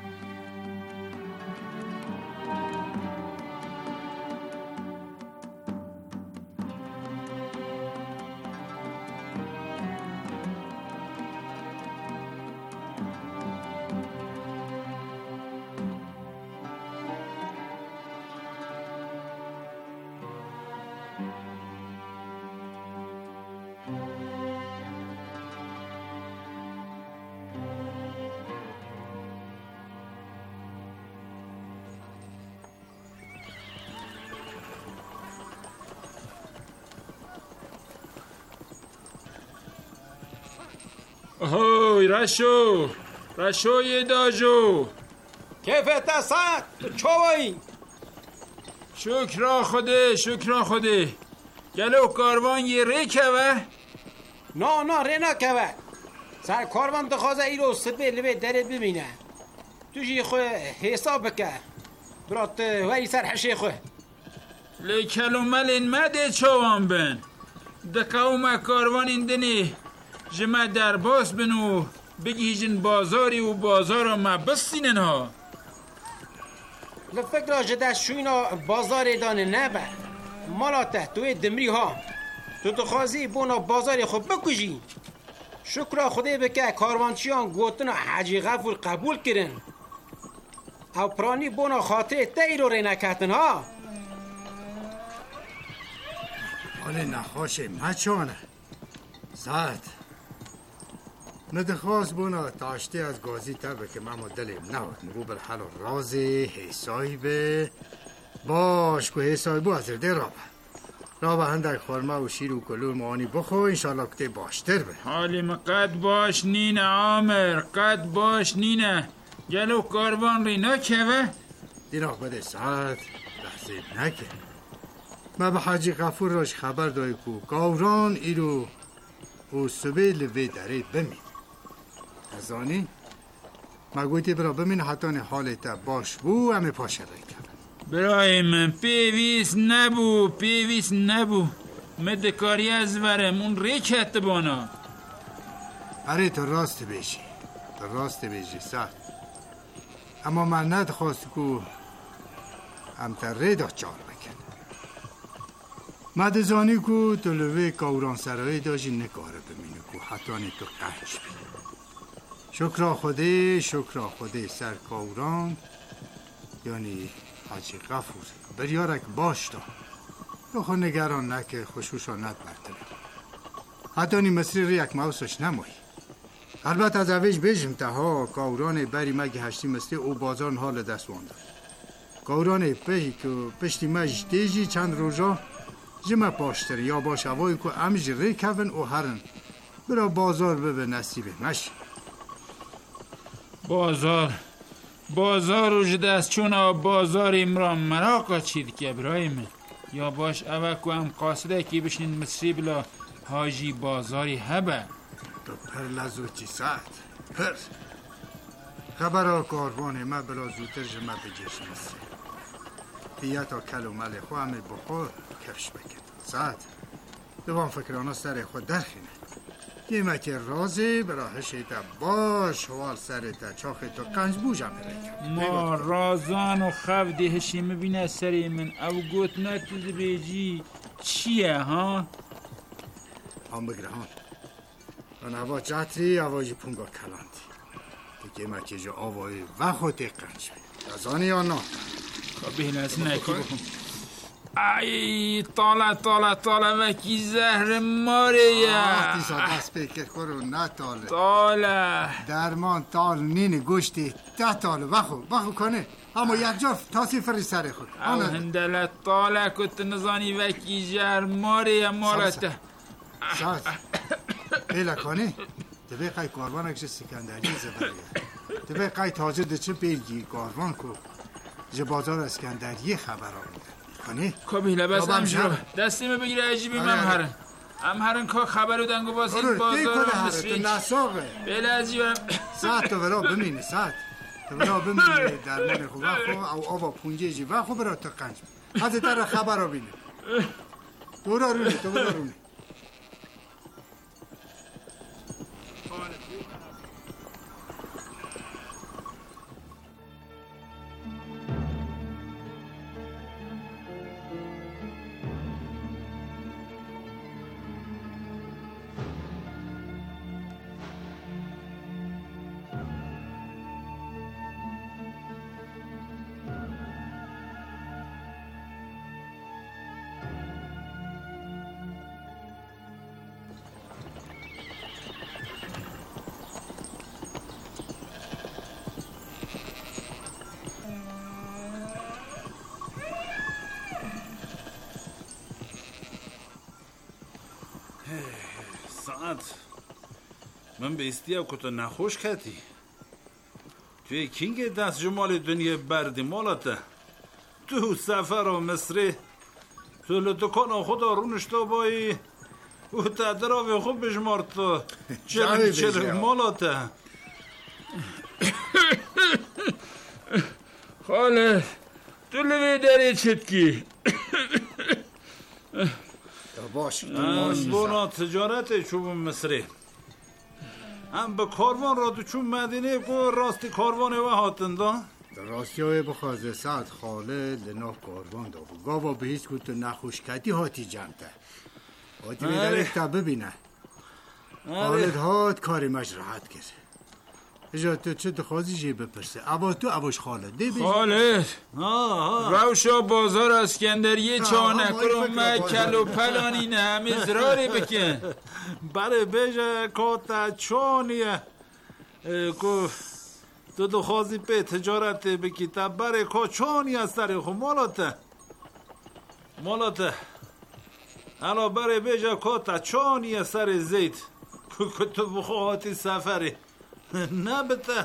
اوه رشوی داجو کیفت ساعت چوایی شکرا خوده گلو کاروان یه ریکه و نه ری نکوه سر کاروان دخوازه ای رو سبه لبه درت ببینه توشی خواه حساب بکه برات وی سر حشه خواه لیکلو ملین مده چوان بن دقاوم کاروان اندنی جمع در باس بنو بگیجن بازاری و بازار ما بستینن ها لفکر جدست شوینا بازار دانه نبه مالا تحتوی دمری ها تو دخوازی بونا بازاری خود بکجی شکر خدای بکه کاروانچیان گوتنا حاجی غفور قبول کرن او پرانی بونا خاطر تایی رو رینکتن ها حالی نخواشه مچانه زد ندخواست بونا تاشته از گازی تبه که ممو دلیم نهاد نگو بالحال رازی حسایی به باش که حسایی بو از رده رابه هندک خورمه و شیر و کلور معانی بخو انشالله کته باشتر به حالی ما قد باش نینه عامر قد باش نینه گلو کاروان ری نکوه دیراغ بده ساعت لحظه نکه ما به حاجی غفور راش خبر دایی که گاوران ایرو و صبح لوی داره بمین ازانی ما گویتی برا بمین حتی حالتا باش بو همه پاشه ریکم برای من پیویس نبو مدکاری از ورم اون ریکت بانا اره تو راست بیشی سخت اما من ندخواست که همتر ریدا چار بکن مدزانی که تو لوی کوران سرایی داشتی نکاره بمینه که حتی تو قنج بید شکرا خوده سر کوران یعنی حاجی غفور بریارک باش دا تو خود نگران نکه خوشوشا ند برتره حتی نی مصری ری یک موسش نمایی البته از اویج بیجم تها کوران بری مگه هشتی مصری او بازار حال دست وانده کوران پهی که پشتی مج دیجی چند روزا جمع پاشتر یا باش هوایی که امج ری کون او هرن برا بازار به نصیبه مش بازار رو جده از چون بازار امران مراقا چید که برایم یا باش اوکو هم قاصده که بشنین مصری بلا حاجی بازاری هبه تو پر لزو چی ساعت پر خبر کاروانه ما بلا زودتر جمع بجیش مصری بیاتا کلو مل خو همه بخور کفش بکن ساعت دوان فکرانا سر خود درخینه یه مکه رازه برای شیطه باش حوال سرته چاخه تو قنج بوجم بریکم ما رازان و خفده هشی مبینه سری من او گوت نتیز بیجی چیه ها؟ هم بگرهان من هوا جاتری هوای پونگا کلاندی دیگه مکه جو آوای و خود قنج بید رازانی یا نه؟ خب بهنه از نکی بکن ای طاله وکی زهر ماره یا تیسا دست بکر کرو نه طاله درمان طال نین گوشتی 10 طاله بخو کنه اما یک جا تاسی فری سر خود او هندلت طاله کت نزانی وکی زهر ماره یا مالته ساعت بیله کنه دبی قای کاروان اکش سکندری زبریه دبی قای تاجر دچه بیلگی کاروان کو ج بازار اسکندریه خبر آورده کنی؟ کبی لباس امجرو دستیم بگیره عجیبی ممهرن امهرن که خبرو دنگو باسید بازار مصری نساقه بله عجیبم ساعت تو برا بمینه ساعت تو برا بمینه درمان خوبه خو او آبا پونجه جیبه خو برا تا قنج حتی تر خبر رو بینه تو برا رونه ساعت من به استیاب که تو نخوش کتی توی کینگ دست جمال دنیا بردی مالته تو سفر و مصری تو لدکان خدا رونشتا بایی و تدراوی خوب بشمارد تو چرک مالته خاله تو لوی داری چتکی باش از بونا تجارت چوب مصری هم به کاروان را تو چون مدینه کو راستی کاروان و هاتندا راستی های بخوازه ساعت خاله لنا کاروان دا گاوا به هیچ کتو نخوش کتی هاتی جمته هاتی بیداره تا ببینه خالد هات کاری مش راحت کشه اجا تو چه دخوازی جی بپرسه ابا تو اباش خالد دی بیش خالد روشا بازار اسکندریه چانکرو مکل و پلانی نه همه زراری بکن بره بیجه کاتا چانیه که تو دخوازی به تجارت بکی تا بره که چانی از سری خو مالاته الا بره بیجه کاتا چانی سر زید که تو بخواهاتی سفری نه بته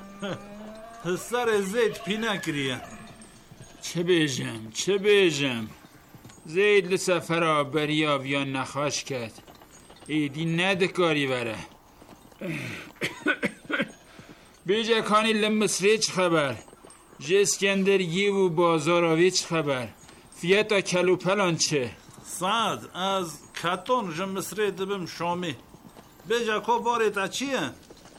سر زید پینه کریه چه بیجم زید لسفر بریا یا نخواش کرد ایدی ندکاری بره بیجه کانی لمصری چه خبر اسکندریه و بازار آوی چه خبر فیتا کلو پلان چه سعد از کتون جم مصری دبم شامی بیجه که بارتا چیه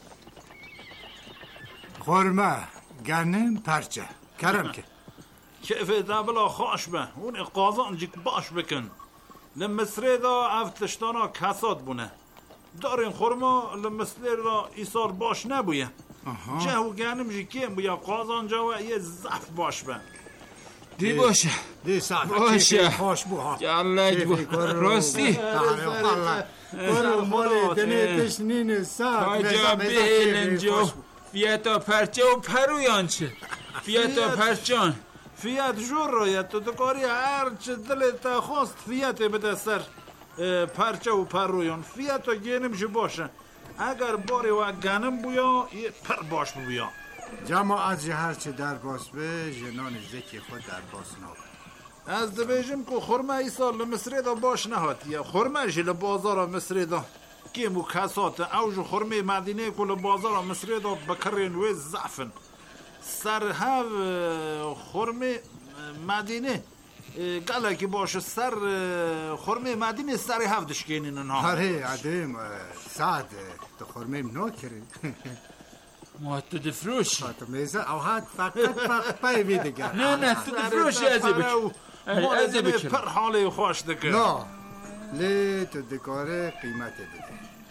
خورمه گنم پرچه کرم که کیف دبلا خوش به اون قازان جیک باش بکن لمصری دا افتشتانا کساد بونه دارین خورما لمصری دا ایسال باش نبویه جهو گنم جیکیم بویا قازان جاوه یه زف باش به دی باشه دی ساعت باشه خوش بوها گلک بو راستی برو مالی دنه تشنین ساعت کجا بیلنجو فیاتا پرچه و پرویان چه فیاتا پرچان فیات جور رویت تو دکاری هر چه دلت خواست فیات بده سر پرچه و پرویان فیاتا گنم جو باشه اگر باری و گنم بویا یه پر باش بویا جماعت هر چه در باس به جنان زکی خود در باس نابه از دبیجم که خورمه ای سال مصری دا باش نهاتیه خورمه جل بازار مصری دا کیمو کسات اوج خورمه مدینه کل بازار مصری دا بکرین و زعفن سر هاو خورمه مدینه گله که باشه سر خورمه مدینه سر هاو دشکینین نها آره عدیم سعد تو خورمه منا کری ما تو دفروش تو میزه او هات فقط پای ویدگر نه تو دفروشی ازی بکر پر حالی خوش دکر نه لی تو دکاره قیمت بده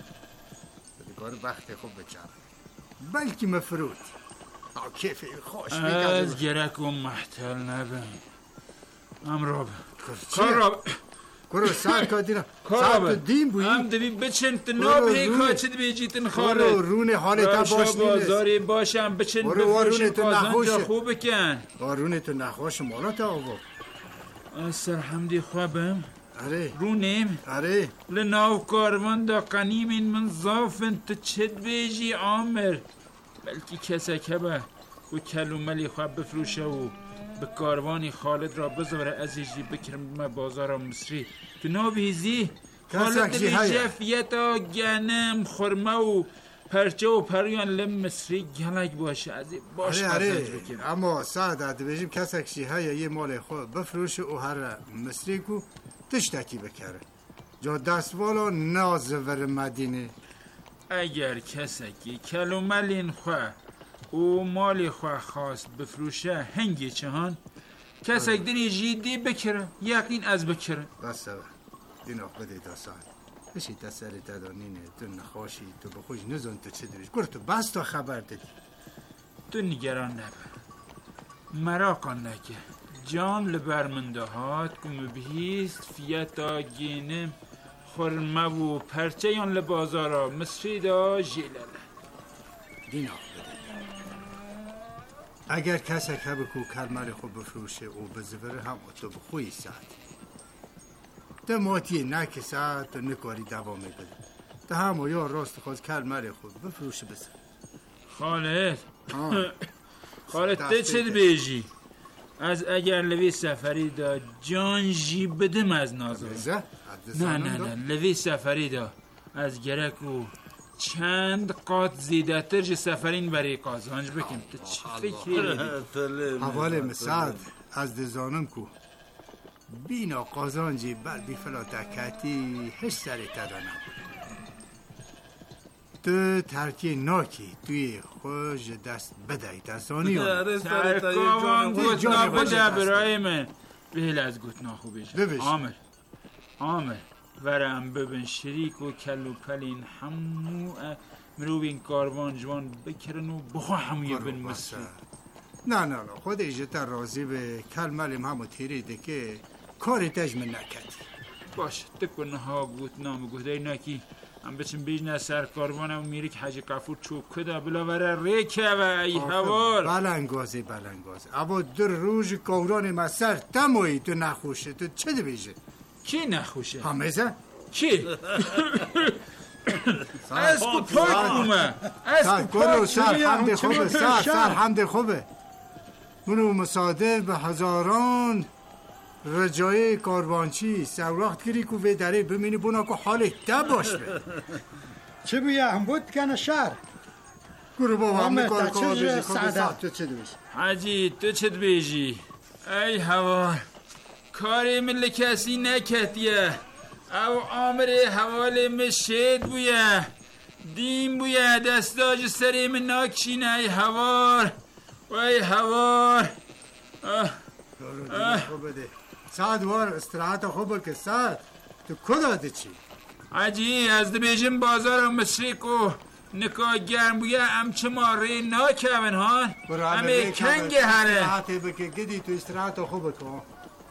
تو دکاره وقت خوب بچم بلکی مفروض کیف خوش از گرک و محتل نبین امراب کاراب کرو ساعت که دینا ساعت دیم بویی هم دبی بچن تناب هیکا چه دبی جیتن خاله کرو رونه حالتا باش نیست بازاری باشم بچن بفروشن قازان جا خوب بکن رونه تو نخوش مالا آقا از سر حمدی خوابم آره رونیم آره لناو کاروان دا قنیمین من زافن تو چد بیجی عامر بلکی کسا کبه و کلوملی خواب بفروشه و به کاروانی خالد را بزوره ازیجی بکرم بازار مصری تو نابیزی خالد دیجه فیتا گنم خرمه و پرچه و پریان لم مصری گلک باشه از باش قصد بکنم. اما سعد بجیم کسک شیهای یه مال خود بفروشه و هر مصری کو تشتکی بکره جا دستوالا نازور مدینه. اگر کسکی کلوملین خواه او مال خواه خواست بفروشه هنگی چهان کسک دنی جیدی بکره یقین از بکره. بس دینا بده داستان بشی تسری تدانینه تو نخواشی تو بخوش نزن تو چه دویش گر تو بس تا خبر دادی تو نگران نبر مراقان نکه جان لبرمنده هات کم بهیست فیتا گینم خرمه و پرچه یان لبازارا مصری دا جیلاله. دینا بده اگر کسی که بکو کلمر خود بفروشه و بزوره هم تو بخوی ساعت ده ماتی نکه ساعت و نکاری دوامه بده ده همو یا راست خواست کلمر خود بفروشه بزن. خالد ده چه بیجی از اگر لوی سفری دا جان جی بدم از نازم نه لوی سفری دا از گرک و چند قات زیده تر جه سفرین برای قازانج بکن تو چی فکری حواله مساعد از دزانم کو بینا قازانجی بل بی فلاتکتی هش سری تدانم تو ترکی ناکی توی خوش دست بدهی دستانی ترکاوان گوت ناخو ده برای من بهل از گوت ناخو بیشه عامر ورم ببین شریک و کلو پلین همو مروبین کاروان جوان بکرن و بخوا هموی بین مصر. نه خود ایجتا راضی به کلملیم همو تیریده که کاری تجمه نکدی. باشه تکن ها گوت نام گوته نکی هم بچن بیجنه سر کاروانم میری که حاجی قفور چوب کده بلاوره ریکه و ای هوار بلنگازه اما در روز کوران مسر تمایی تو نخوشه تو چه دی بیجه؟ کی نخوشه؟ همیزه؟ کی؟ اسکو پاک اومه سر حمد خوبه منو مصادف به هزاران رجای کاروانچی سوراخت گیری که وی داره بمینی بونا که حالش ده باش به چه بیا هم بود کنه شهر گروه بابا همه کار بیجی خوبه تو چه دویش حاجی تو چه بیجی ای هوا کاری مل کسی نکتیه او عامر حواله مشید بویه دیم بویه دستاج سری من ناکشینه ای هوار و ای هوار ساعت وار استراحت خوبه که ساعت تو کداده چی؟ عجی از بیجم بازار مصری کو نکا گرم بویه همچه ماره ناکمن ها همه کنگ هره استراحت بکه گدی تو استراحت خوبه کن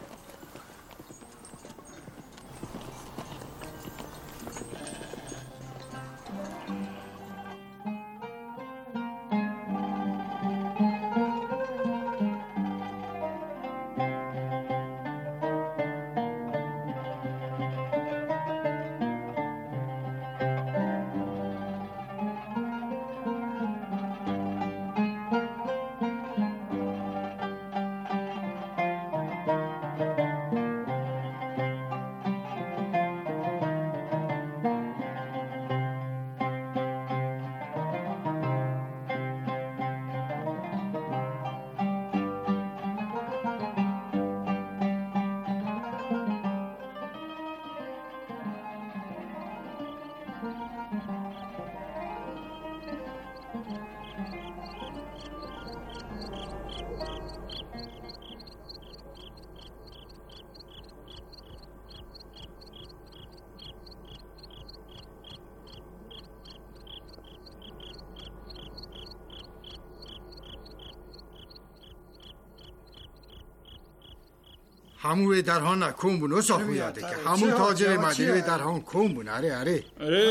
همون درهان نکن بون او ساخو یاده که همون تاجر مدینه درهان کن بون اره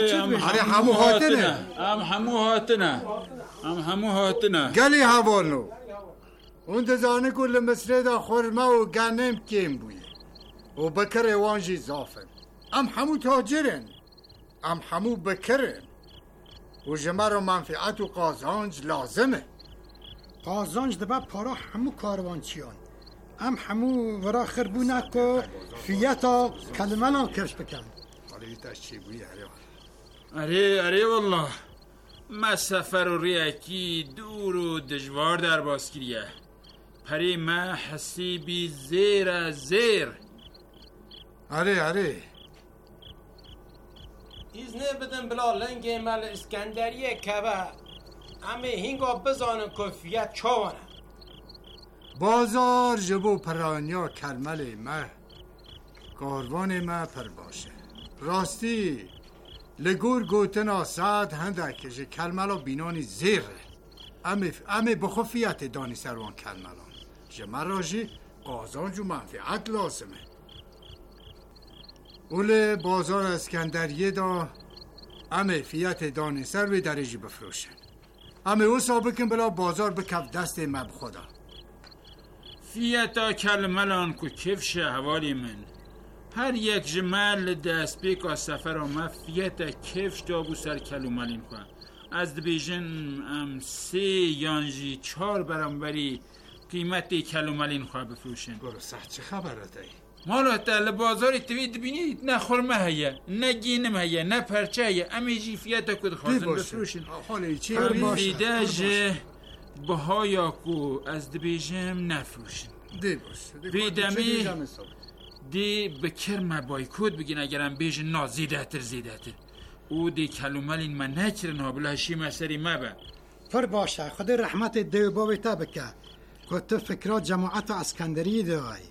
همون هاتنه گلی حوالنو اون دزانه کل مصره دا خورمه و گنم کم بویه و بکر وانجی زافن همون تاجرن همون بکرن و جمع رو منفعت و قازانج لازمه قازانج دبا پارا همون کاروانچیان ام همو ورا خربونه که فیتا کلمه کرش بکن. حالی تاش چی بوی اره والله ما سفر و ریاکی دور و دجوار در باز کریه پری ما حسیبی زیر اره ایزنه بدن بلا لنگ مال اسکندریه کبه اما هنگا بزانن کفیت چاوانه بازار جبو پرانیا کرمل ما کاروان ما پر باشه راستی لگور گوتنا ساعت هنده که جه کلملا بینانی زیره امی بخفیت دانی سروان کلملان جه مراجی قازان جو منفعت لازمه اول بازار اسکندریه دا امی فیت دانی سر به درجی بفروشن امی او سابقن بلا بازار بکف دست ما بخدا فیتا کلملان که کفش حوالی من هر یک جمال دست بیکا سفر ما فیتا کفش دابو سر کلملین خواه از دبیجن ام 3 یانجی 4 برانبری قیمت کلملین خواه بفروشن برو صح چه خبرت ای؟ مالا تا بازاری توید بینید نه خرمه هیا نه گینم هیا نه پرچه هیا امی جی فیتا کد خواستن بفروشن حالی چی دیده جه بهایا کو از دبیجم نفروشن بیدمی دی بکر ما بایکود بگین اگرم بیش زیده تر او دی کلوملین من نکرن ها بلا هشی مسری ما با فر باشه خدا رحمت دیو بابی تا بکه که تو فکرات جماعت اسکندریه دوای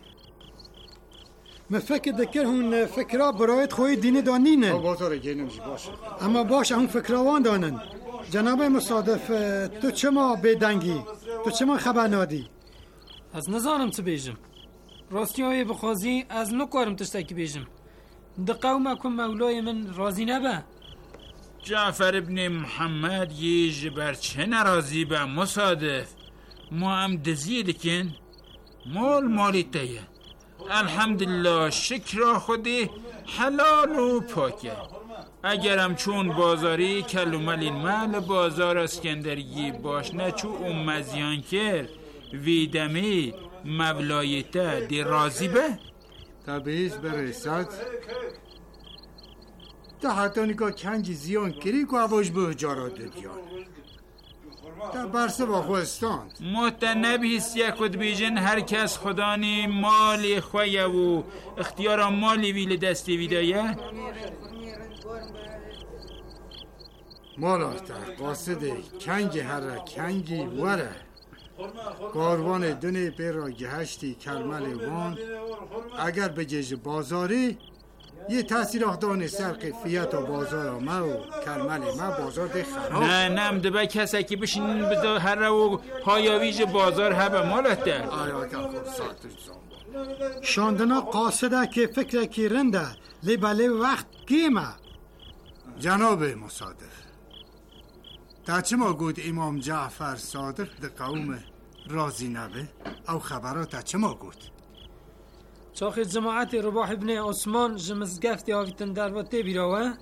مفکر دکر هون فکرات برایت خوی دینی دانینه بازار گینمشی باشه اما باشه هون فکراوان دانن جناب مصادف تو چما بیدنگی تو چما خبر نادی از نزانم چه بیجم راستی های بخوازی از نکارم تشتکی بیجم ده قوم کن مولای من رازی نبه جعفر ابن محمد یه جبر چه نرازی به مصادف ما هم دزیه دکن مالی تایه الحمدلله شکر خودی حلال و پاکه اگرم چون بازاری کلوملین مال بازار اسکندریه باش نه چون اون مزیان کرد ویدمی مولایتا دی رازی به تبعیز برسد تا حتی نگاه کنجی زیان کری که عواج به اجارات دیان تا برسه با خوستاند متنبیست یکود بیجن هر کس خدانی مالی خویه و اختیار مالی ویل دستی ویدایه مالا تا قاصده کنج هر کنجی وره کاروان دنی پیرا گهشتی کرمل وان اگر به جج بازاری یه تاثیر آخدان سرق فیت و بازار ما و کرمل ما بازار ده خراب نه امده کسی که بشین بدا هر رو پایاویج بازار هبه مالت ده آیا که خود ساعت شاندنا قاصده که فکر که رنده لی بله وقت گیمه جناب مصادف تا چه ما گود امام جعفر صادق ده قوم رازی نبه او خبرات تا چه ما گود چاخی جماعت رباح ابن عثمان جمزگفتی آویتن در و تی بیراوه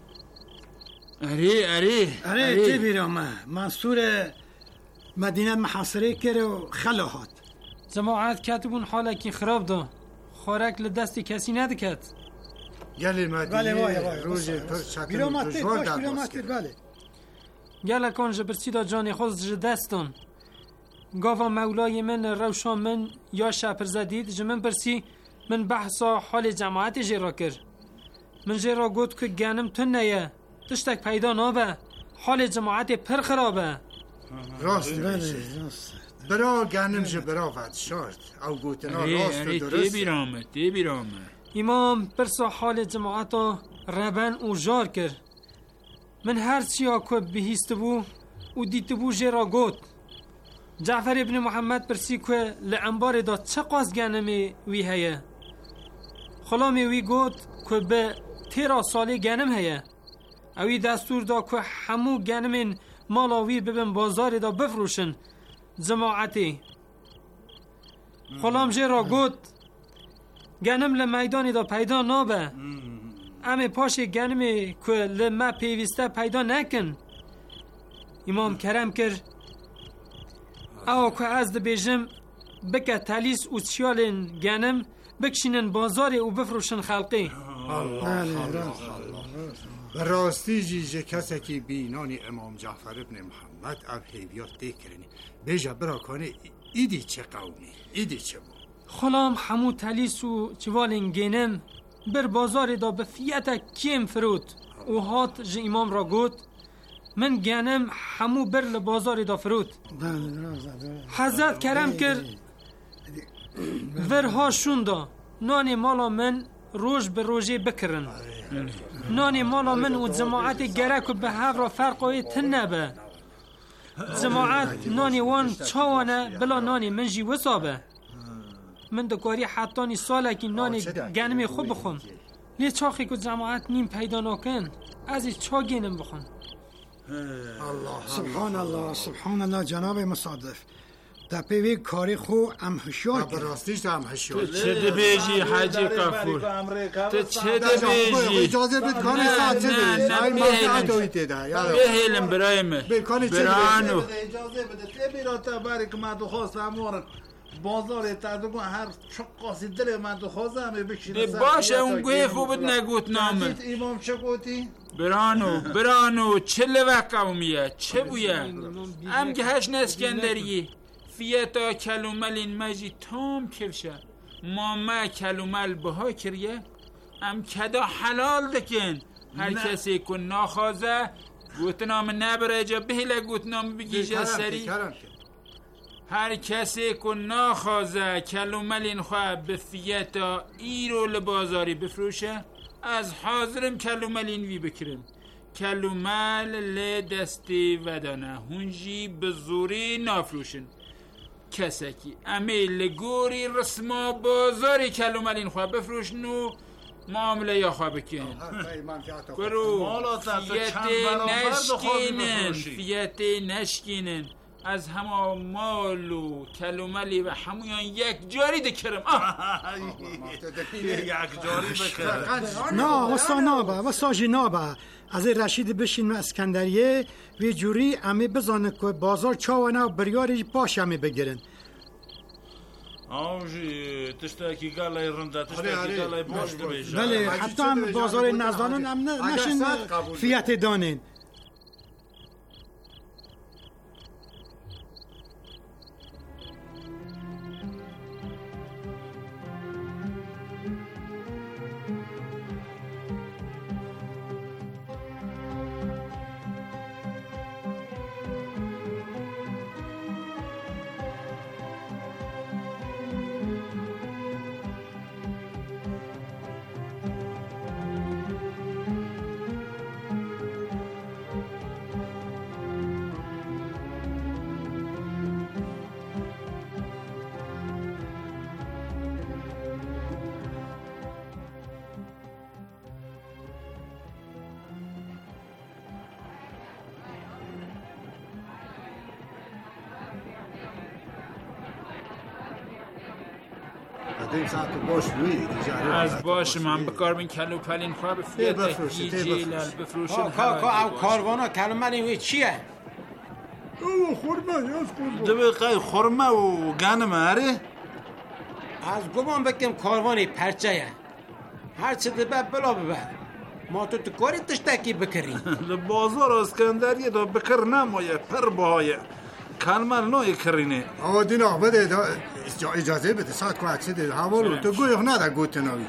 اره تی بیرامه منصور مدینه محاصره کرده و خلاحات جماعت کتبون حالا که خراب دا خورک لدستی کسی ندکت گلی مدینه روز پر چکن و دجوار در باز کرد گله کن جبرسی دا جانی خود دستون گاوا مولای من روشان من یا شپر زدید جمن برسی من بحثا حال جماعت جیرا کر من جیرا گود که گنم تو نیه تشتک پیدا نابه حال جماعت پر خرابه راست برا گنم جه برا ود شارد او گوتنا راست و درست دی بیرامه امام برسا حال جماعت ربن و جار کر من هر چیا که بهیست بو و دیت بو جیرا گود جعفر ابن محمد برسی که لعنبار دا چه قاس گنم وی هیه خلامی وی گود که به 13 ساله گنم هیه اوی دستور دا که همو گنم مالاوی ببین بازار دا بفروشن جماعتی خلام جه را گود گنم لمیدانی دا پیدا نابه امی پاش گنمی که لما پیوسته پیدا نکن امام کرم کر او که از ده بیجم بکه تلیس و چیالن گنم بکشینن بازاری و بفروشن خلقی. راستی جیجه کسی که بینانی امام جعفر ابن محمد اب هیویات دیکرنی بیجا براکانه ایدی چه قومی ایدی چه بود خلام همو تلیس و چوالن گنم بر بازاری دا به فیت کیم فرود و هات جه امام را گوت من گنم همو بر لبازاری دا فرود. حضرت کرم کرد ورها شوندا نانی مالا من روز به روزی بکرن. نانی مالا من و جماعت گرک و به هف را فرقای تنبه. جماعت نانی وان چاوانه بلا نانی من جی وصابه. من دکاری حتانی ساله که نانی گنمی خوب بخون. لی چاخی که جماعت نیم پیدا نکن از این چا گنم بخون. سبحان الله سبحان الله جناب مصادف در پیوی کاری خو ام هشیار کرد. راستیش هم هشیار. چه دبیجی حاجی کافور؟ تو چه دبیجی؟ اجازه بد کاری ساعت چه دبیجی؟ بهیلم برایم. برانو. اجازه بده. تی بیراتا باری که من دخواست همون بازار تردگون هر چقاسی دل من دخواست همه بکشیده. باشه اون گوی خوبت نگوت نامه. امام چه گوتی؟ برانو چه لوه قومیه چه بویه؟ ام که هش نسکندریه. فیتا کلوملین مجی تام کفشه ما کلومل بها کریه ام کدا حلال دکن هر کسی کن ناخوازه گوتنام نبره جا بهیله گوتنام بگیجه سری هر کسی کن ناخوازه کلوملین خواه به فیتا ایرو لبازاری بفروشه از حاضرم کلوملین وی بکرم کلومل لدستی ودانه هنجی به زوری نافروشن کسکی امی لگوری رسما بازاری کلوملین خواه بفروشن و معامله یا خواه بکن برو فیت نشکینن از همه مال و کلوملی و همون یک جاری دکرم یک جاری بکرم نه وستا نابه وستا جی نابه از رشید بشین اسکندریه وی جوری امی بزانه که بازار چاوانه و بریاری پاش امی بگیرن آوجی تشتاکی گالای رنده تشتاکی گالای باش دبیجه بله حتی هم بازار نزدانن هم نشین فیت دانین از باش من بکار بین کلو پلین خواه بفیده هیجیلال بفروشن او کاروانا کلو ملین چیه؟ او خورمه دبقای خورمه و گنمه اره؟ از گمان بکم کاروانی پرچه هر چه دبه بلا ببر ما تو کاری تشتکی بکری بازار اسکندریه دا بکر نمایه پر باهایه کلمل نای کرینه دینا بده اجازه بده ساعت که چه ده حوالو تو گوی نده گوتناوی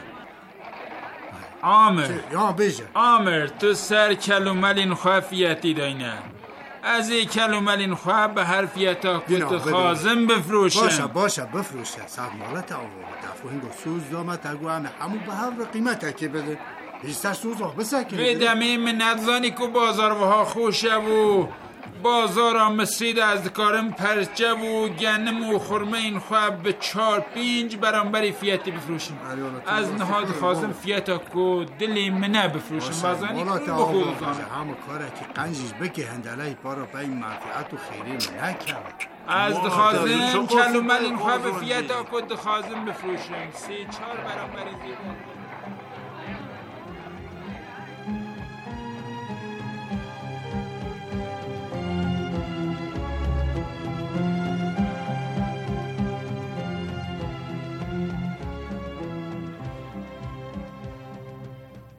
عامر تو سر کلوملین خواه فیتی داینه از این کلوملین خواه به هر فیتا کت خازم بفروشه باشه بفروشه ساعت مالت آورو دفعه اینگو سوز دامت اگو همو به هر قیمت که بده بیشتر سوز آخ بسکن بدمی من ندزانی که بازار وها خوشه و بازار هم مسید از کارم پرچه و گنم و خرمه این خواه به 4-5 برانبری فیتی بفروشیم از نهاد خواستم فیتا که دلی منه بفروشیم بازانی اون بخود همه کاره که قنجیش بکه هندلای پارا پای منفعت و خیلی منه کرد از دخوازم کلومل این خواه به فیتا که دخوازم بفروشیم 3-4 برانبری زیبا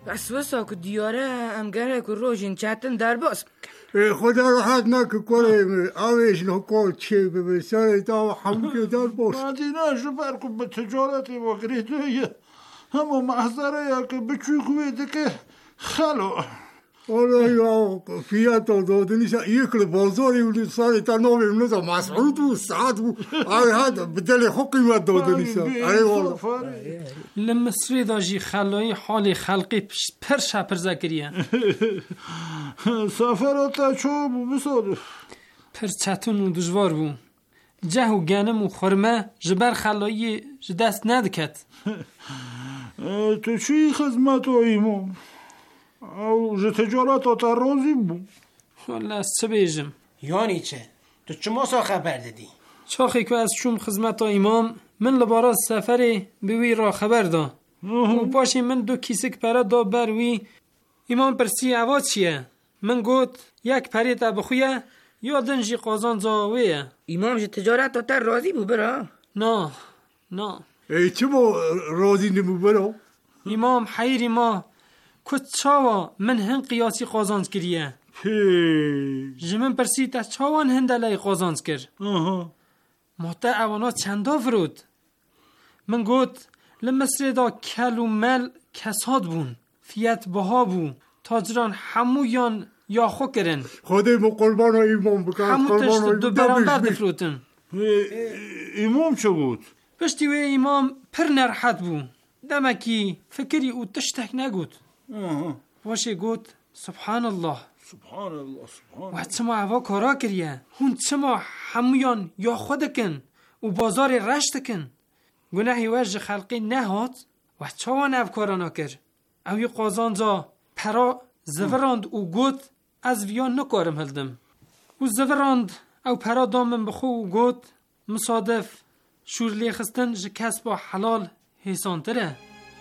وسوسه که دیاره امگره که روژین چتن در باز خدا راحت نکه کنیم آویش نکن چه ببساره تا همون که در باز مدینه شبر کن به تجارتی و گریده همه محضره یا که بچوی کویده که خلو آره یا فیات داده نیست یک بازاری و سال تا نامیم نزا مسعود و سعد و آره هادا بدل خو قیمت داده نیست آره والا لمصری داجی خلایی حال خلقی پر شپر زکریه سفراتا چو بو بساده پر چتون و دجوار بو جه و گنم و خورمه جبر خلایی جدست ندکت تو چی خدمت و ایمام او جه تجارت تا روزی بو والا از چه بیجم یعنی چه؟ تو چما سا خبر دادی؟ چاخی که از چوم خدمت امام من لبارا سفری بوی را خبر دا و پاشی من 2 کیسک پره دا بروی امام پرسی عواد چیه؟ من گوت یک پری تا بخویه یا دنجی قازان زاویه امام جه تجارت تا راضی بو برا؟ نه ای چه با راضی نمو برا؟ امام حیری ما کت چاوا من هن قیاسی قازانز کریه جمن پرسی تا چاوان هندلای قازانز کر محتا اوانات چندا فرود من گوت لمصر دا کل و مل کساد بون فیت بها بون تاجران همویان یا خو کرن خودی مو قربان ایمام بکن همو تشت 2 برانبر دفروتن ایمام چه بود؟ پشتی و ایمام پر نرحت بون دمکی فکری او تشتک نگود باشه گوت سبحان الله و چما عوا کارا کریه هون چما همویان یا خودکن و بازار رشتکن گناهی وجه خلقی نهات و چوان افکارانا کر اوی قازانزا پرا زوراند و گوت از ویان نکارم هلدم و زوراند او پرا دامن بخو و گوت مصادف شورلی خستن جه کسب حلال حسانتره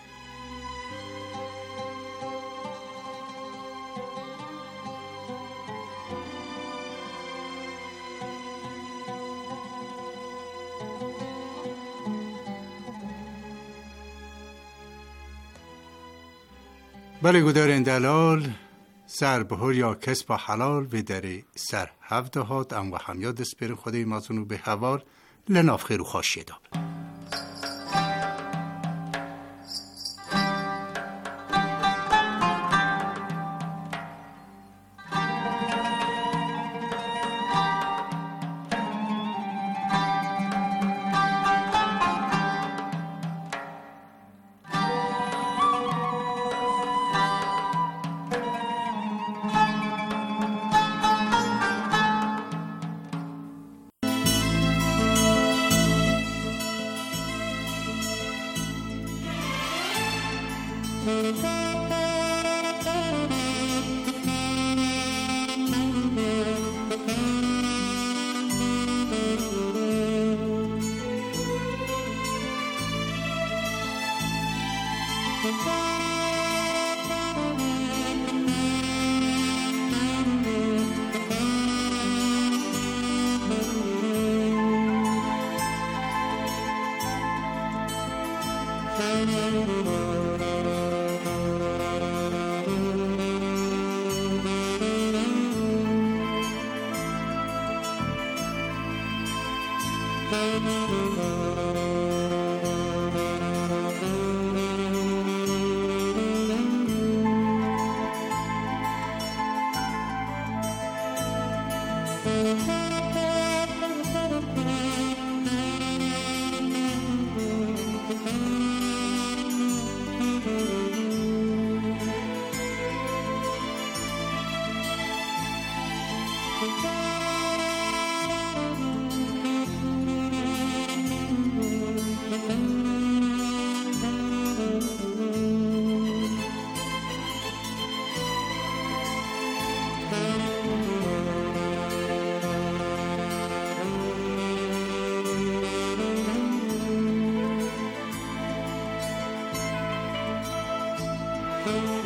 بله گدارن دلال سر بهور یا کسب حلال به دری سر 7 هات ام و همیاد دست برین خودی مازونو به حوال لناف خیر و خواشی داب Thank you.